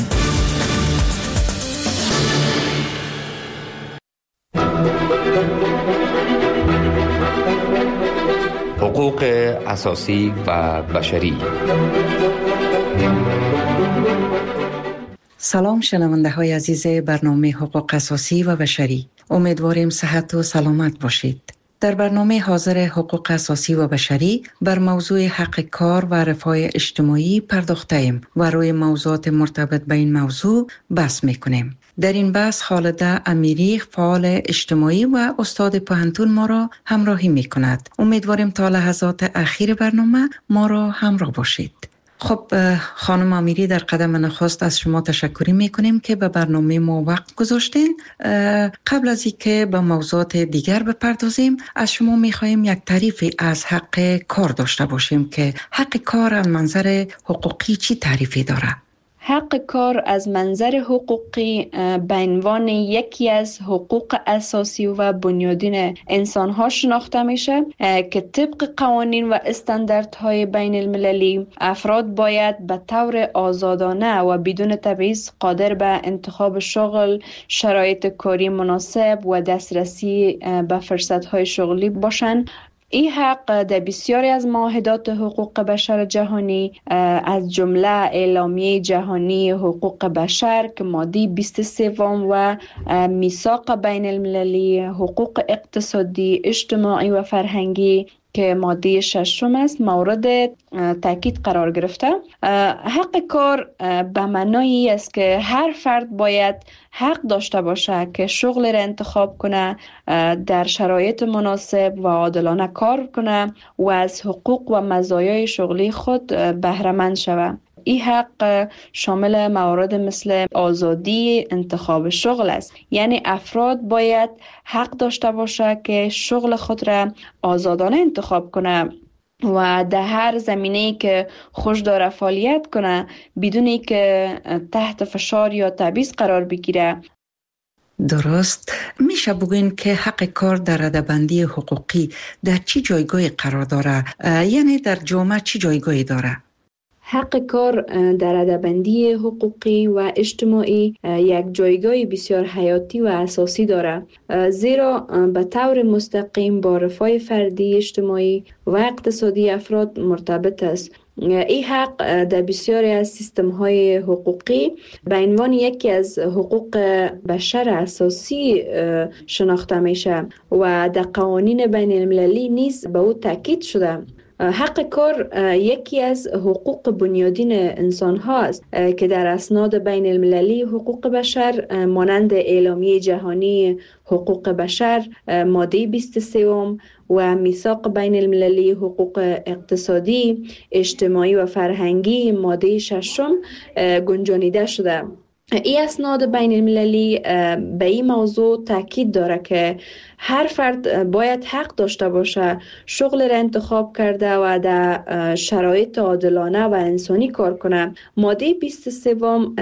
حقوق اساسی و بشری. سلام شنونده های عزیز برنامه حقوق اساسی و بشری. امیدواریم صحت و سلامت باشید. در برنامه حاضر حقوق اساسی و بشری بر موضوع حق کار و رفاه اجتماعی پرداخته‌ایم و روی موضوعات مرتبط به این موضوع بحث می‌کنیم. در این بحث خالده امیری، فعال اجتماعی و استاد پوهنتون ما را همراهی می‌کند. امیدواریم تا لحظات اخیر برنامه ما را همراه باشید. خب خانم امیری، در قدم نخست از شما تشکر میکنیم که به برنامه ما وقت گذاشتین. قبل از اینکه به موضوعات دیگر بپردازیم، از شما میخواهیم یک تعریفی از حق کار داشته باشیم که حق کار از منظر حقوقی چی تعریفی داره؟ حق کار از منظر حقوقی به عنوان یکی از حقوق اساسی و بنیادین انسان‌ها شناخته میشه که طبق قوانین و استانداردهای بین المللی افراد باید به طور آزادانه و بدون تبعیض قادر به انتخاب شغل، شرایط کاری مناسب و دسترسی به فرصت‌های شغلی باشند. این حق در بسیاری از معاهدات حقوق بشر جهانی از جمله اعلامیه جهانی حقوق بشر که ماده بیست و سه و میثاق بین المللی حقوق اقتصادی، اجتماعی و فرهنگی که ماده ششم است مورد تاکید قرار گرفته. حق کار به معنای است که هر فرد باید حق داشته باشه که شغل را انتخاب کنه، در شرایط مناسب و عادلانه کار کنه و از حقوق و مزایای شغلی خود بهره مند شود. این حق شامل موارد مثل آزادی انتخاب شغل است، یعنی افراد باید حق داشته باشه که شغل خود را آزادانه انتخاب کنه و در هر زمینه‌ای که خوش داره فعالیت کنه بدون اینکه تحت فشار یا تبعیض قرار بگیره. درست. میشه بگوین که حق کار در رده‌بندی حقوقی در چی جایگاهی قرار داره؟ یعنی در جامعه چی جایگاهی داره؟ حق کار در رده‌بندی حقوقی و اجتماعی یک جایگاه بسیار حیاتی و اساسی دارد، زیرا به طور مستقیم با رفاه فردی، اجتماعی و اقتصادی افراد مرتبط است. این حق در بسیاری از سیستم‌های حقوقی به عنوان یکی از حقوق بشر اساسی شناخته میشه و در قوانین بین المللی نیز به او تاکید شده. حق کار یکی از حقوق بنیادین انسان هاست که در اسناد بین المللی حقوق بشر مانند اعلامیه جهانی حقوق بشر ماده بیست و سه و میثاق بین المللی حقوق اقتصادی، اجتماعی و فرهنگی ماده ششم گنجانیده شده. این اسناد بین المللی به این موضوع تاکید داره که هر فرد باید حق داشته باشه شغل را انتخاب کرده و در شرایط عادلانه و انسانی کار کنه. ماده بیست و سه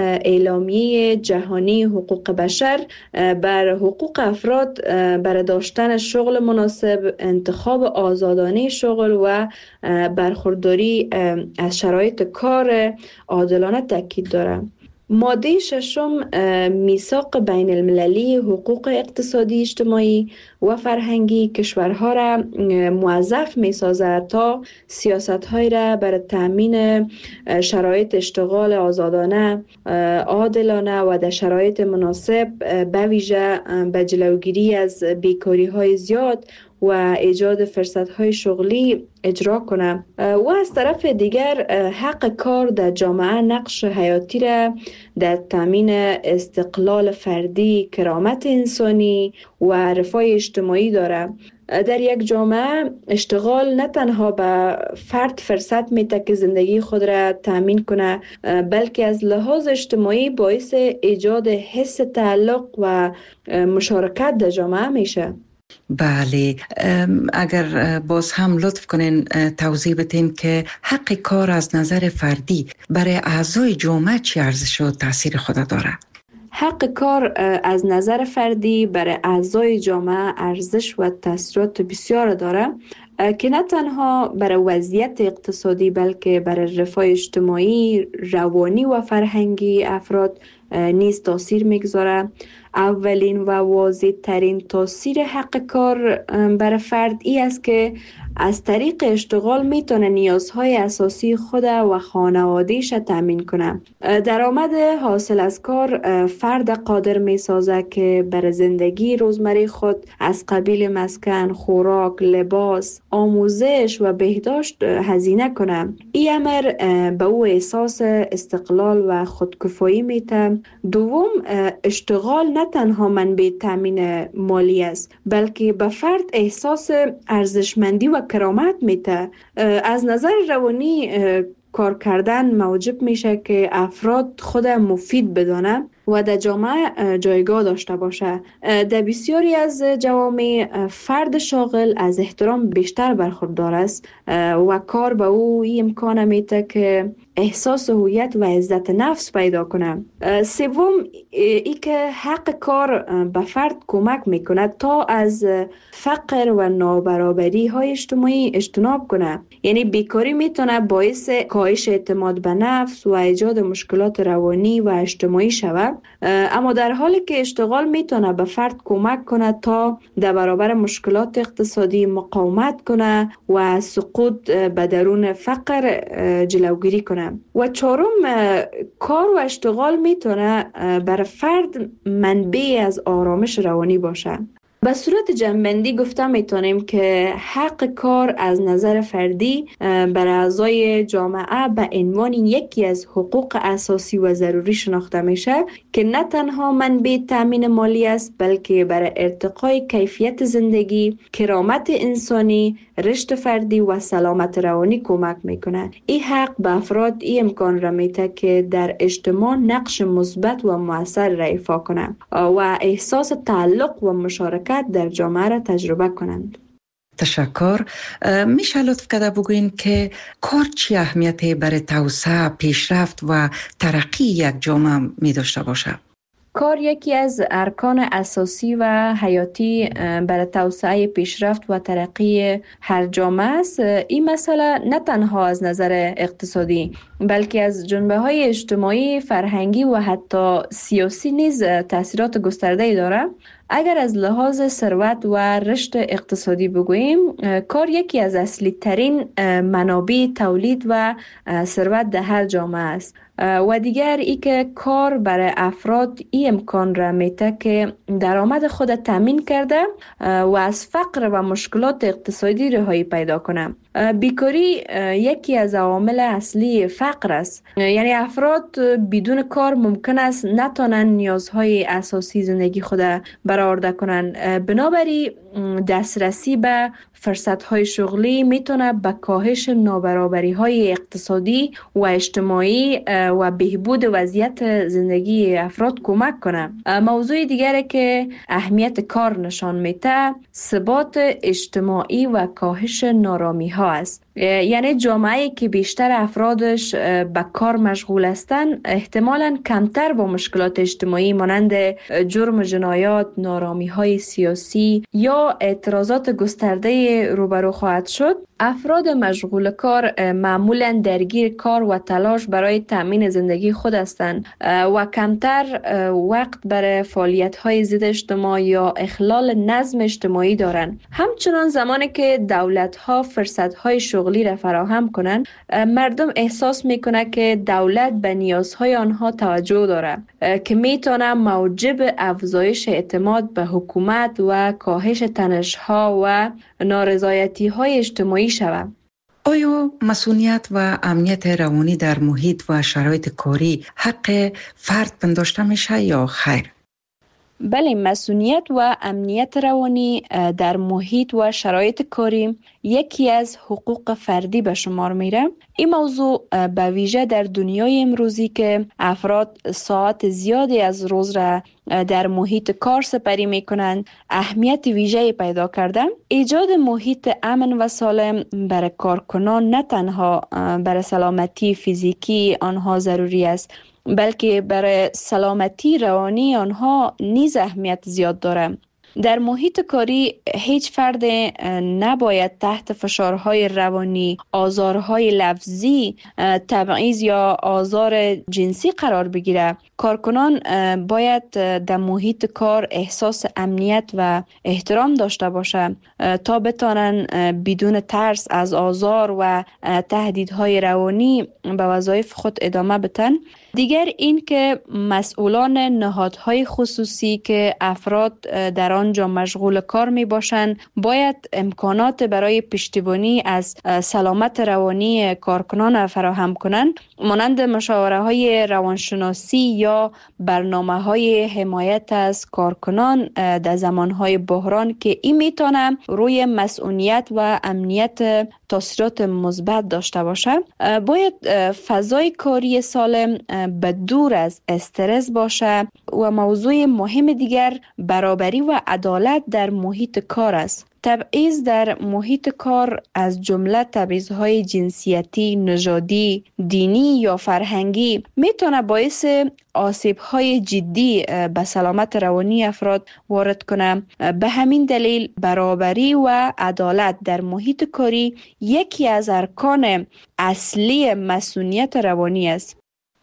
اعلامیه جهانی حقوق بشر بر حقوق افراد برای داشتن شغل مناسب، انتخاب آزادانه شغل و برخورداری از شرایط کار عادلانه تاکید داره. ماده ششم میثاق بین المللی حقوق اقتصادی، اجتماعی و فرهنگی کشورها را موظف می سازد تا سیاست های را برای تامین شرایط اشتغال آزادانه، عادلانه و در شرایط مناسب به ویژه به جلوگیری از بیکاری های زیاد و ایجاد فرصت‌های شغلی اجرا کنه. و از طرف دیگر حق کار در جامعه نقش حیاتی را در تامین استقلال فردی، کرامت انسانی و رفاه اجتماعی داره. در یک جامعه اشتغال نه تنها به فرد فرصت میده که زندگی خود را تامین کنه، بلکه از لحاظ اجتماعی باعث ایجاد حس تعلق و مشارکت در جامعه میشه. بله، اگر باز هم لطف کنین توضیح بدین که حق کار از نظر فردی برای اعضای جامعه چی ارزش و تاثیر خود داره؟ حق کار از نظر فردی برای اعضای جامعه ارزش و تاثیرات بسیار داره. که نه تنها برای وضعیت اقتصادی بلکه برای رفاه اجتماعی، روانی و فرهنگی افراد نیز تاثیر میگذاره. اولین و واضح ترین تاثیر حق کار برای فرد ای است که از طریق اشتغال میتونه نیازهای اساسی خود و خانوادهش تامین کنه. درآمد حاصل از کار فرد قادر میسازه که برای زندگی روزمره خود از قبیل مسکن، خوراک، لباس، آموزش و بهداشت هزینه کنه. این امر به او احساس استقلال و خودکفایی میده. دوم، اشتغال نه تنها منبع تامین مالی است بلکه به فرد احساس ارزشمندی و کرامت میده. از نظر روانی کار کردن موجب میشه که افراد خود مفید بدانه و در جامعه جایگاه داشته باشه. در بسیاری از جوامع فرد شاغل از احترام بیشتر برخوردار است و کار به او این امکان میده که احساس هویت و عزت نفس پیدا کنه. سوم، ای که حق کار به فرد کمک میکنه تا از فقر و نابرابری های اجتماعی اجتناب کنه. یعنی بیکاری میتونه باعث کاهش اعتماد به نفس و ایجاد مشکلات روانی و اجتماعی شود، اما در حالی که اشتغال میتونه به فرد کمک کنه تا در برابر مشکلات اقتصادی مقاومت کنه و سقوط به درون فقر جلوگیری کنه. و چهارم، کار و اشتغال میتونه بر فرد منبع از آرامش روانی باشه. به صورت جنبندی گفته میتونیم که حق کار از نظر فردی بر اعضای جامعه به عنوان یکی از حقوق اساسی و ضروری شناخته میشه که نه تنها منبع تامین مالی است بلکه برای ارتقای کیفیت زندگی، کرامت انسانی، رشد فردی و سلامت روانی کمک میکنه. این حق به افراد این امکان را میده که در اجتماع نقش مثبت و مؤثر را ایفا کنند و احساس تعلق و مشارکت در جامعه را تجربه کنند. تشکر. میشه لطف کرده بگوین که کار چی اهمیتی برای توسعه، پیشرفت و ترقی یک جامعه می داشته باشه؟ کار یکی از ارکان اساسی و حیاتی برای توسعه، پیشرفت و ترقی هر جامعه است. این مسئله نه تنها از نظر اقتصادی بلکه از جنبه های اجتماعی، فرهنگی و حتی سیاسی نیز تاثیرات گسترده‌ای دارد. اگر از لحاظ ثروت و رشد اقتصادی بگوییم، کار یکی از اصلی ترین منابع تولید و ثروت در هر جامعه است. و دیگر ای که کار برای افراد این امکان را میده که درآمد خود تامین کرده و از فقر و مشکلات اقتصادی رهایی پیدا کنه. بیکاری یکی از عوامل اصلی فقر است. یعنی افراد بدون کار ممکن است نتونن نیازهای اساسی زندگی خود برآورده کنند. بنابراین دسترسی به فرصت‌های شغلی میتونه به کاهش نابرابری‌های اقتصادی و اجتماعی و بهبود وضعیت زندگی افراد کمک کنه. موضوع دیگری که اهمیت کار نشان میده، ثبات اجتماعی و کاهش نارامی‌ها است. یعنی جامعه‌ای که بیشتر افرادش به کار مشغول هستند احتمالاً کمتر با مشکلات اجتماعی مانند جرم و جنایات، نارامی‌های سیاسی یا اعتراضات گسترده روبرو خواهد شد. افراد مشغول کار معمولاً درگیر کار و تلاش برای تامین زندگی خود هستند و کمتر وقت برای فعالیت‌های ضد اجتماع یا اخلال نظم اجتماعی دارند. همچنان زمانی که دولت‌ها فرصت‌های شغلی را فراهم کنند، مردم احساس می‌کنند که دولت به نیازهای آنها توجه دارد که می‌تواند موجب افزایش اعتماد به حکومت و کاهش تنش‌ها و نارضایتی‌های اجتماعی شود. آیا مسئولیت و امنیت روانی در محیط و شرایط کاری حق فرد پنداشته میشه یا خیر؟ بله، مسئولیت و امنیت روانی در محیط و شرایط کاری یکی از حقوق فردی به شمار میره. این موضوع به ویژه در دنیای امروزی که افراد ساعت زیادی از روز را در محیط کار سپری میکنند اهمیت ویژه‌ای پیدا کرده. ایجاد محیط امن و سالم برای کارکنان نه تنها برای سلامتی فیزیکی آنها ضروری است بلکه برای سلامتی روانی آنها نیز اهمیت زیاد داره. در محیط کاری هیچ فرد نباید تحت فشارهای روانی، آزارهای لفظی، تبعیض یا آزار جنسی قرار بگیره. کارکنان باید در محیط کار احساس امنیت و احترام داشته باشه تا بتانن بدون ترس از آزار و تهدیدهای روانی به وظایف خود ادامه بدن. دیگر این که مسئولان نهادهای خصوصی که افراد در آنجا مشغول کار می باشند باید امکانات برای پشتیبانی از سلامت روانی کارکنان فراهم کنند، مانند مشاوره های روانشناسی یا برنامه های حمایت از کارکنان در زمان های بحران که این میتونه روی مسئولیت و امنیت تاثیرات مثبت داشته باشه. باید فضای کاری سالم به دور از استرس باشه و موضوع مهم دیگر برابری و عدالت در محیط کار است. تبعیض در محیط کار از جمله تبعیض‌های جنسیتی، نژادی، دینی یا فرهنگی میتونه باعث آسیب‌های جدی به سلامت روانی افراد وارد کنه. به همین دلیل برابری و عدالت در محیط کاری یکی از ارکان اصلی مسئولیت روانی است.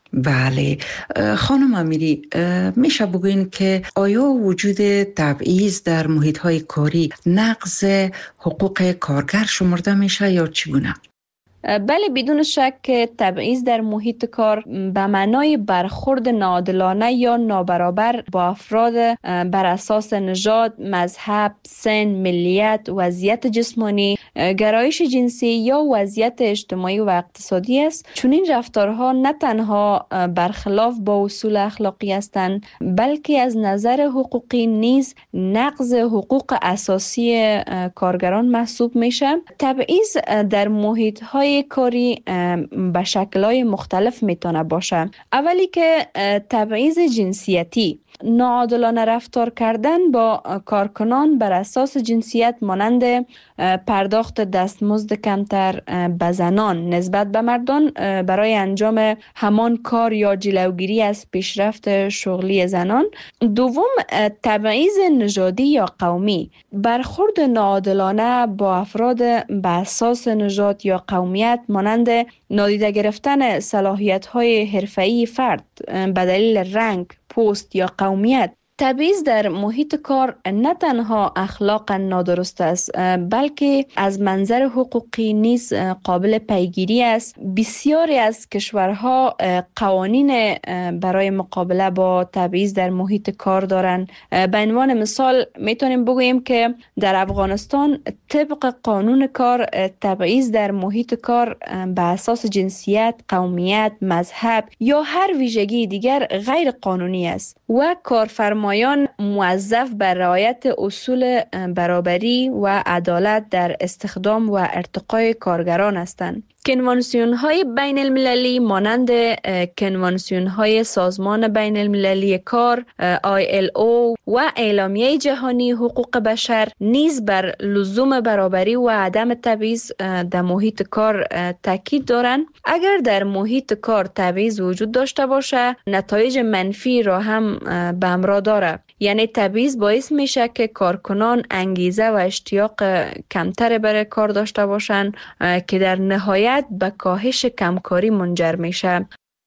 بله خانم امیری، میشه بگوین که آیا وجود تبعیض در محیط‌های کاری نقض حقوق کارگر شمرده میشه یا چگونه؟ بله، بدون شک تبعیض در محیط کار به معنای برخورد ناعادلانه یا نابرابر با افراد بر اساس نژاد، مذهب، سن، ملیت، وضعیت جسمانی، گرایش جنسی یا وضعیت اجتماعی و اقتصادی است. چون این رفتارها نه تنها برخلاف با اصول اخلاقی هستند، بلکه از نظر حقوقی نیز نقض حقوق اساسی کارگران محسوب میشه. تبعیض در محیط‌های کاری به شکل‌های مختلف میتونه باشه. اولی که تبعیض جنسیتی، ناعادلانه رفتار کردن با کارکنان بر اساس جنسیت مانند پرداخت دستمزد کمتر به زنان نسبت به مردان برای انجام همان کار یا جلوگیری از پیشرفت شغلی زنان. دوم، تبعیض نژادی یا قومی، برخورد ناعادلانه با افراد به اساس نژاد یا قومیت مانند نادیده گرفتن صلاحیت‌های حرفه‌ای فرد به دلیل رنگ، پوست یا قومیت. تبعیض در محیط کار نه تنها اخلاقا نادرست است، بلکه از منظر حقوقی نیز قابل پیگیری است. بسیاری از کشورها قوانین برای مقابله با تبعیض در محیط کار دارند. به عنوان مثال میتونیم بگوییم که در افغانستان طبق قانون کار تبعیض در محیط کار به اساس جنسیت، قومیت، مذهب یا هر ویژگی دیگر غیر قانونی است و کارفرما مایان موظف بر رعایت اصول برابری و عدالت در استخدام و ارتقای کارگران هستند. کنوانسیون های بین المللی مانند کنوانسیون های سازمان بین المللی کار آی ال او و اعلامیه جهانی حقوق بشر نیز بر لزوم برابری و عدم تبعیض در محیط کار تاکید دارند. اگر در محیط کار تبعیض وجود داشته باشه، نتایج منفی را هم به همراه داره. یعنی تبعیض باعث میشه که کارکنان انگیزه و اشتیاق کمتر برای کار داشته باشند که در نهایت به کاهش کمکاری منجر میشه.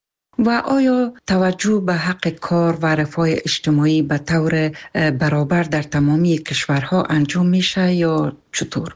و آیا توجه به حق کار و رفاه اجتماعی به طور برابر در تمامی کشورها انجام میشه یا چطور؟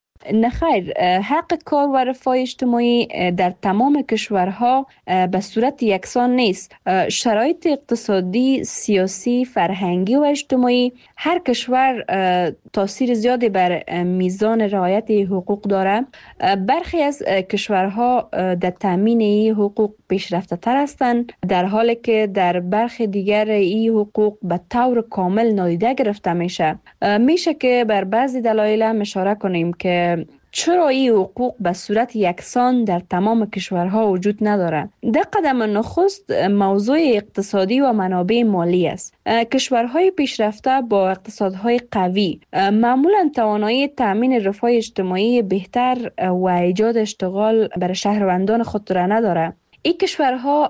نه خیر، حق کار و رفاه اجتماعی در تمام کشورها به صورت یکسان نیست. شرایط اقتصادی، سیاسی، فرهنگی و اجتماعی هر کشور تاثیر زیادی بر میزان رعایت حقوق داره. برخی از کشورها در تامین این حقوق پیشرفته تر هستند، در حالی که در برخی دیگر این حقوق به طور کامل نادیده گرفته میشه. میشه که بر بعضی دلایل هم اشاره کنیم که چرا این حقوق به صورت یکسان در تمام کشورها وجود ندارد. در قدم نخست موضوع اقتصادی و منابع مالی است. کشورهای پیشرفته با اقتصادهای قوی معمولا توانایی تامین رفاه اجتماعی بهتر و ایجاد اشتغال برای شهروندان خود را ندارد. این کشورها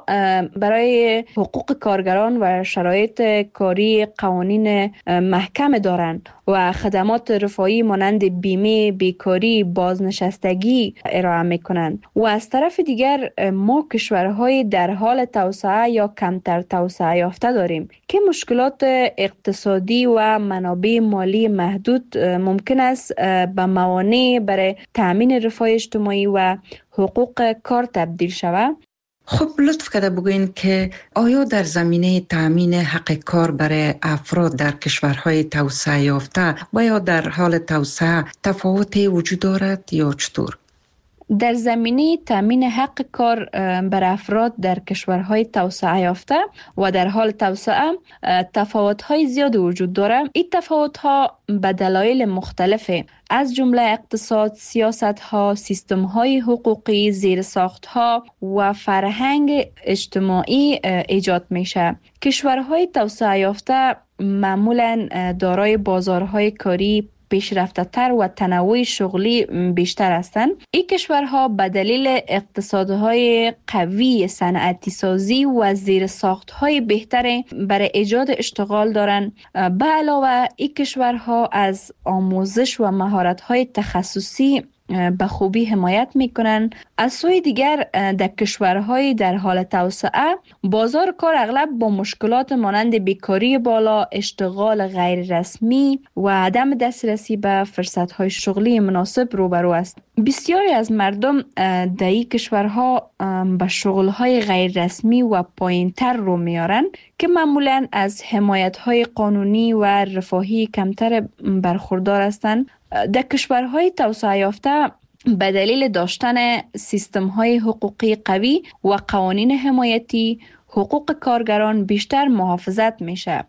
برای حقوق کارگران و شرایط کاری قوانین محکم دارند و خدمات رفاهی مانند بیمه، بیکاری، بازنشستگی ارائه میکنند. و از طرف دیگر ما کشورهای در حال توسعه یا کمتر توسعه یافته داریم که مشکلات اقتصادی و منابع مالی محدود ممکن است به موانع برای تأمین رفاه اجتماعی و حقوق کار تبدیل شود. خب لطف کرده بگوین که آیا در زمینه تأمین حق کار برای افراد در کشورهای توسعه یافته و یا در حال توسعه تفاوتی وجود دارد یا چطور؟ در زمینه تامین حق کار بر افراد در کشورهای توسعه یافته و در حال توسعه تفاوت‌های زیاد وجود دارد. این تفاوت‌ها به دلایل مختلفه، از جمله اقتصاد، سیاست‌ها، سیستم‌های حقوقی، زیرساخت‌ها و فرهنگ اجتماعی ایجاد میشه. کشورهای توسعه یافته معمولاً دارای بازارهای کاری پیشرفته تر و تنوع شغلی بیشتر هستند. این کشورها به دلیل اقتصادهای قوی، صنعتی سازی و زیرساختهای بهتر برای ایجاد اشتغال دارند. به علاوه این کشورها از آموزش و مهارت‌های تخصصی به خوبی حمایت میکنن. از سوی دیگر در کشورهای در حال توسعه بازار کار اغلب با مشکلات مانند بیکاری بالا، اشتغال غیر رسمی و عدم دسترسی به فرصتهای شغلی مناسب روبرو است. بسیاری از مردم در این کشورها به شغلهای غیر رسمی و پایینتر رو میارن که معمولاً از حمایتهای قانونی و رفاهی کمتر برخوردار هستند. در کشورهای توسعه یافته به دلیل داشتن سیستم‌های حقوقی قوی و قوانین حمایتی، حقوق کارگران بیشتر محافظت میشه.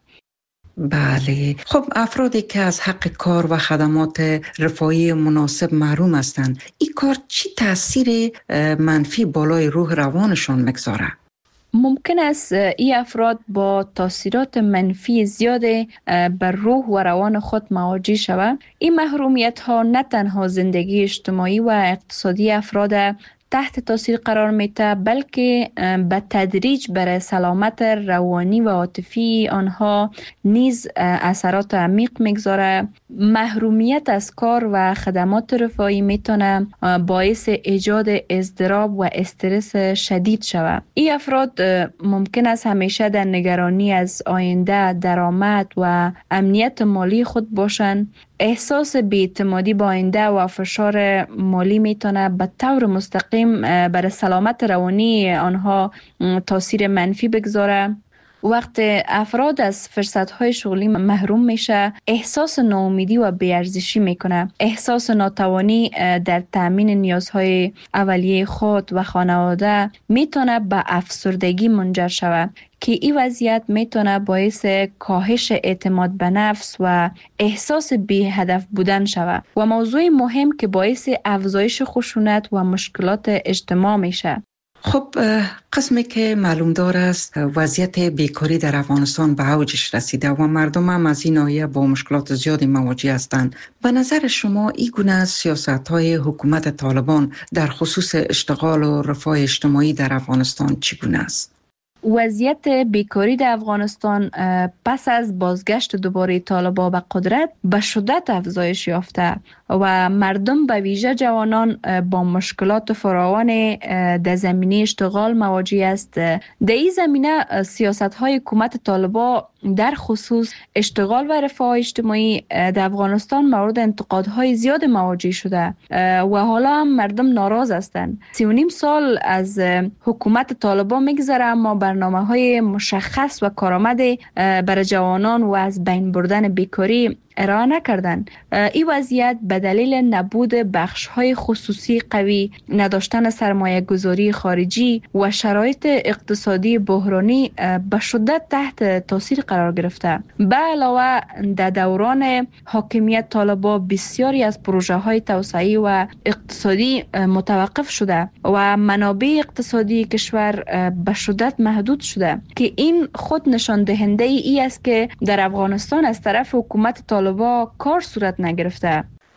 بله، خب افرادی که از حق کار و خدمات رفاهی مناسب محروم هستند، این کار چی تاثیر منفی بالای روح روانشان میگذاره؟ ممکن است این افراد با تاثیرات منفی زیاد بر روح و روان خود مواجه شوند. این محرومیت ها نه تنها زندگی اجتماعی و اقتصادی افراد تحت تاثیر قرار میده، بلکه به تدریج برای سلامت روانی و عاطفی آنها نیز اثرات عمیق میگذاره. محرومیت از کار و خدمات رفاهی میتونه باعث ایجاد اضطراب و استرس شدید شود. این افراد ممکن است همیشه در نگرانی از آینده، درآمد و امنیت مالی خود باشند. احساس بی‌اعتمادی با آینده و فشار مالی میتونه به طور مستقیم بر سلامت روانی آنها تاثیر منفی بگذاره. وقت افراد از فرصت‌های شغلی محروم میشه، احساس ناامیدی و بی‌ارزشی میکنه. احساس ناتوانی در تامین نیازهای اولیه خود و خانواده میتونه به افسردگی منجر شود که این وضعیت میتونه باعث کاهش اعتماد به نفس و احساس بی هدف بودن شود و موضوع مهم که باعث افزایش خشونت و مشکلات اجتماع میشه. خب قسمی که معلوم دار است وضعیت بیکاری در افغانستان به اوجش رسیده و مردم هم از این ناحیه با مشکلات زیادی مواجه هستند. به نظر شما این گونه سیاست‌های حکومت طالبان در خصوص اشتغال و رفاه اجتماعی در افغانستان چگونه است؟ وضعیت بیکاری در افغانستان پس از بازگشت دوباره طالبان به قدرت به شدت افزایش یافته و مردم به ویژه جوانان با مشکلات فراوان در زمینه اشتغال مواجه است. در این زمینه سیاست‌های حکومت طالبان در خصوص اشتغال و رفاه اجتماعی در افغانستان مورد انتقادهای زیاد مواجه شده و حالا هم مردم ناراض هستند. سی و نیم سال از حکومت طالبان میگذره اما برنامه‌های مشخص و کارآمد برای جوانان و از بین بردن بیکاری ارائه نکردن. این وضعیت به دلیل نبود بخش‌های خصوصی قوی، نداشتن سرمایه گذاری خارجی و شرایط اقتصادی بحرانی به شدت تحت تاثیر قرار گرفته. به علاوه در دوران حاکمیت طالبان بسیاری از پروژه‌های توسعه‌ای و اقتصادی متوقف شده و منابع اقتصادی کشور به شدت محدود شده که این خود نشان دهنده ای است که در افغانستان از طرف حکومت طالبان با کار صورت نگرفته.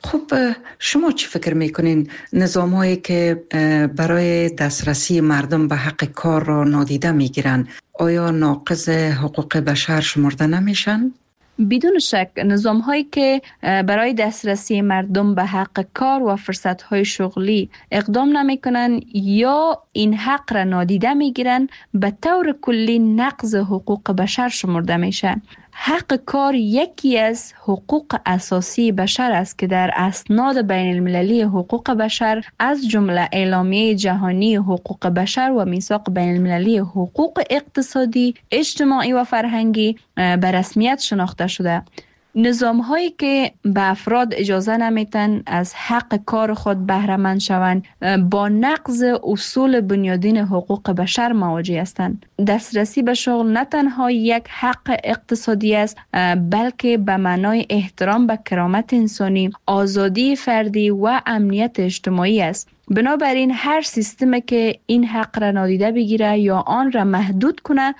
خب شما چی فکر میکنین نظام هایی که برای دسترسی مردم به حق کار را نادیده میگیرن آیا ناقض حقوق بشر شمرده نمیشن؟ بدون شک نظام هایی که برای دسترسی مردم به حق کار و فرصت های شغلی اقدام نمی کنن یا این حق را نادیده می گیرن به طور کلی نقض حقوق بشر شمرده میشه. حق کار یکی از حقوق اساسی بشر است که در اسناد بین المللی حقوق بشر از جمله اعلامیه جهانی حقوق بشر و میثاق بین المللی حقوق اقتصادی، اجتماعی و فرهنگی به رسمیت شناخته شده. نظام هایی که به افراد اجازه نمیتن از حق کار خود بهره مند شوند با نقض اصول بنیادین حقوق بشر مواجه هستند. دسترسی به شغل نه تنها یک حق اقتصادی است بلکه به معنای احترام به کرامت انسانی، آزادی فردی و امنیت اجتماعی است. بنابراین هر سیستمی که این حق را نادیده بگیره یا آن را محدود کنه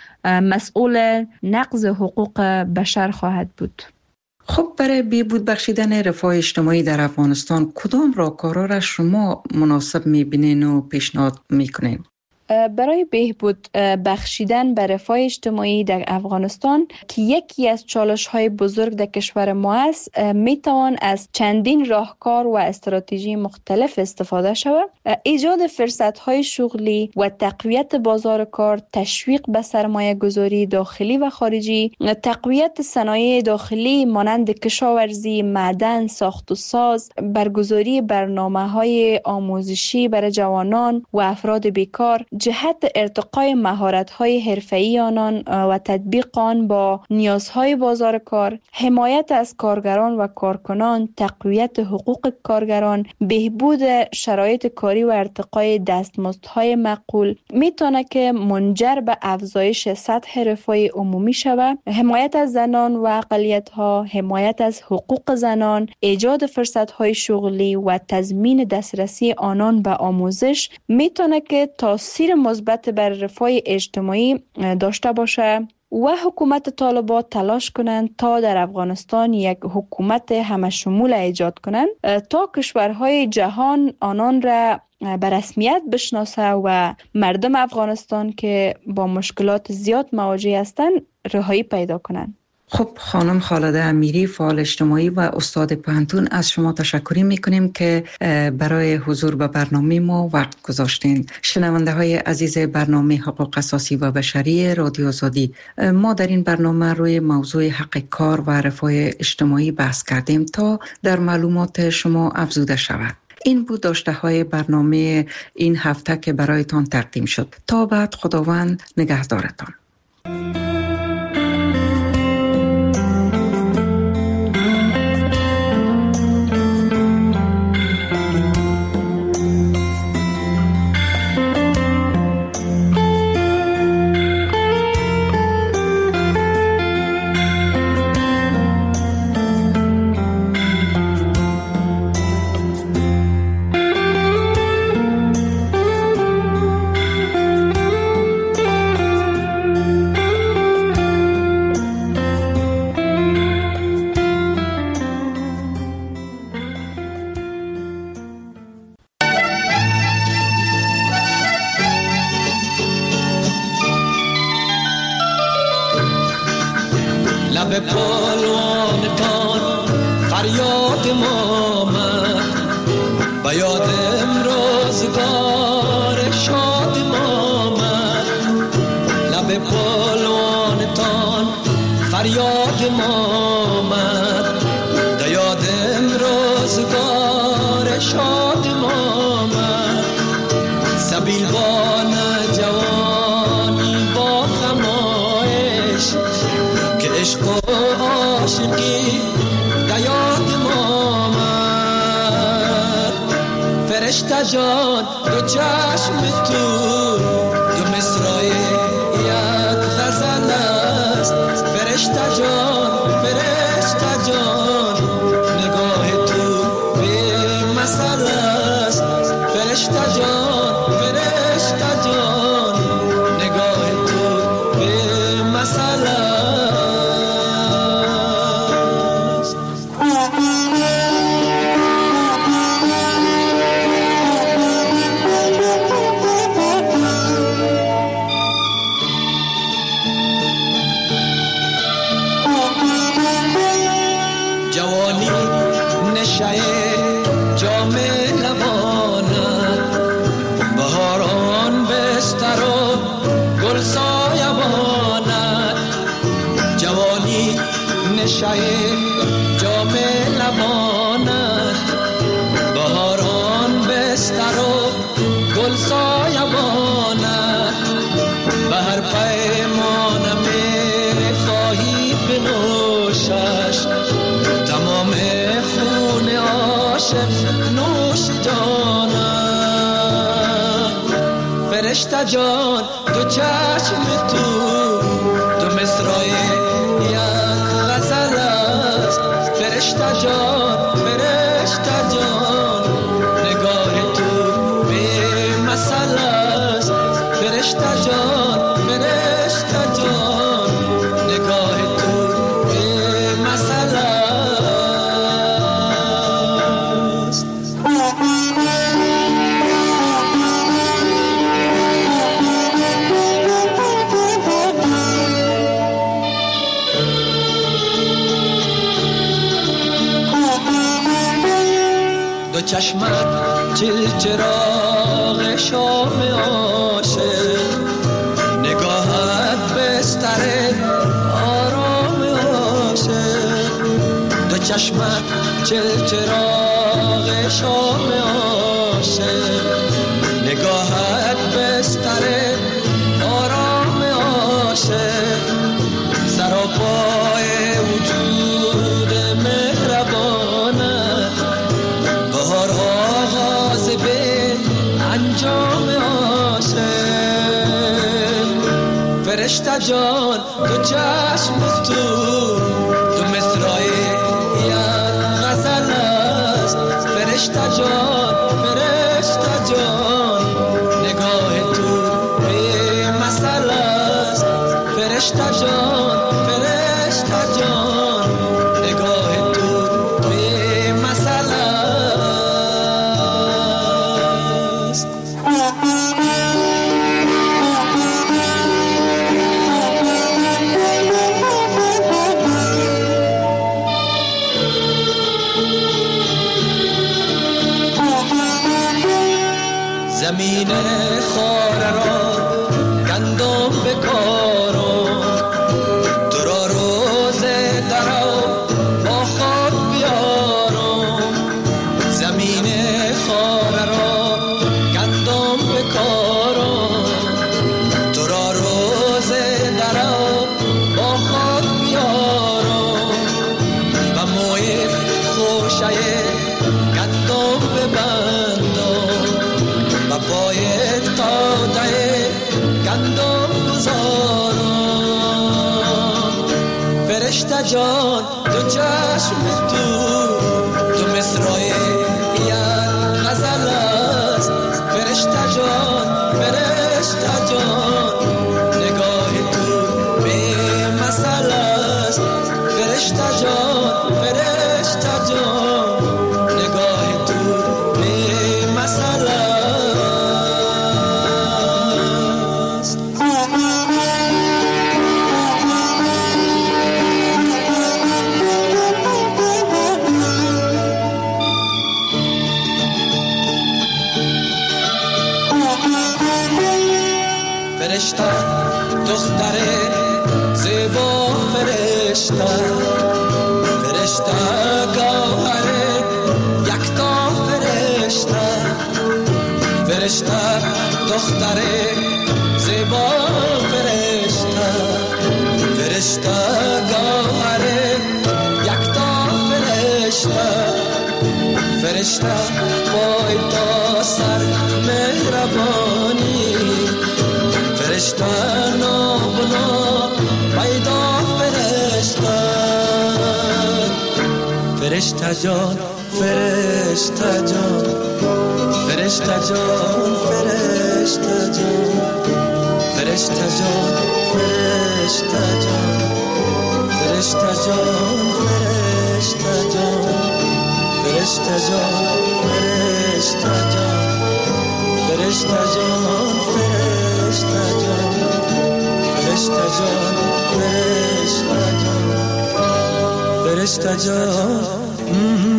مسئول نقض حقوق بشر خواهد بود. خب برای بهبود بخشیدن رفاه اجتماعی در افغانستان کدام راهکارها را شما مناسب می‌بینین و پیشنهاد می‌کنین؟ برای بهبود بخشیدن به رفاه اجتماعی در افغانستان که یکی از چالش‌های بزرگ در کشور ما است، میتوان از چندین راهکار و استراتژی مختلف استفاده شود. ایجاد فرصت‌های شغلی و تقویت بازار کار، تشویق به سرمایه گذاری داخلی و خارجی، تقویت صنایع داخلی مانند کشاورزی، معدن، ساخت و ساز، برگزاری برنامه‌های آموزشی برای جوانان و افراد بیکار، جهت ارتقای مهارت‌های حرفه‌ای آنان و تطبیق آن با نیازهای بازار کار، حمایت از کارگران و کارکنان، تقویت حقوق کارگران، بهبود شرایط کاری و ارتقای دستمزدهای معقول میتونه که منجر به افزایش سطح رفاه عمومی شود. حمایت از زنان و اقلیت‌ها، حمایت از حقوق زنان، ایجاد فرصت‌های شغلی و تضمین دسترسی آنان به آموزش میتونه که تاثیر مثبت بر رفاه اجتماعی داشته باشه و حکومت طالبان تلاش کنند تا در افغانستان یک حکومت همه شمول ایجاد کنند تا کشورهای جهان آنان را به رسمیت بشناسه و مردم افغانستان که با مشکلات زیاد مواجه هستند رهایی پیدا کنند. خب خانم خالده امیری، فعال اجتماعی و استاد پوهنتون، از شما تشکر میکنیم که برای حضور به برنامه ما وقت گذاشتین. شنونده های عزیز برنامه حقوق اساسی و بشری رادیو آزادی، ما در این برنامه روی موضوع حق کار و رفاه اجتماعی بحث کردیم تا در معلومات شما افزوده شود. این بود داشته های برنامه این هفته که برایتان تقدیم شد. تا بعد، خداوند نگهدارتان. لب پالوانتان فریاد ما آمد، به یاد امروزگار شاد ما آمد. لب پالوانتان فریاد ما آمد، به یاد امروزگار شاد ما آمد. سبیلوان جوانی با خمایش که عشق و عاشقی در یاد ما آمد. فرشته جان دو چشم تو دو مصرع یک غزل است. فرشته جان فرشته جان نگاه تو به مثل است. فرشته جان فرشته جان نگاه تو به مثل است. خوشه جام لبانت، بهاران بستر و گل سایبانت، به هر پیمان می خواهی بنوشش، تمام خون عاشق نوش جانت. فرشته جان دو چشم تو، دو مصرع یک غزل است. فرشته جان فرشته جان نگاه تو به مثل است. فرشته جان فرشته جان نگاه تو به مثل است. دو چشمت چل چراغ شام عاشق، نگاهت بستر آرام عاشق. دو چشمت چل چراغ شام عاشق، نگاهت بستر آرام عاشق. سراپای وجود مهربانت، بهار آغاز به انجام عاشق. فرشته جان دو چشم تو، دو مصرع یک غزل است. فرشته جان فرشته جان نگاه تو به مثل است. فرشته جان فرشته جان نگاه تو به مثل است. زمین خاره را گندم بکارم، تو را روز درو با خود بیارم. زمین خاره را گندم بکارم، تو را روز درو با خود بیارم. و موی خوشه گندم ببندم، و پایت قاده گندم گذارم. فرشته جان دو چشم تو، دو مصرع یک غزل است. فرشته جان فرشته جان نگاه تو به مثل است. فرشته جان فرشته جان نگاه تو به مثل است. فرشته دختر زیبا، فرشته فرشته گوهر یکتا، فرشته فرشته دختر زیبا، فرشته فرشته گوهر یکتا، فرشته فرشته پای تا سر مهربانی. فرشته نابنا پیدا، فرشته فرشته جان فرشته جان فرشته جان فرشته جان فرشته جان فرشته جان فرشته جان فرشته جان فرشته جان فرشته جان فرشته جان فرشته جان فرشته جان فرشته جان فرشته جان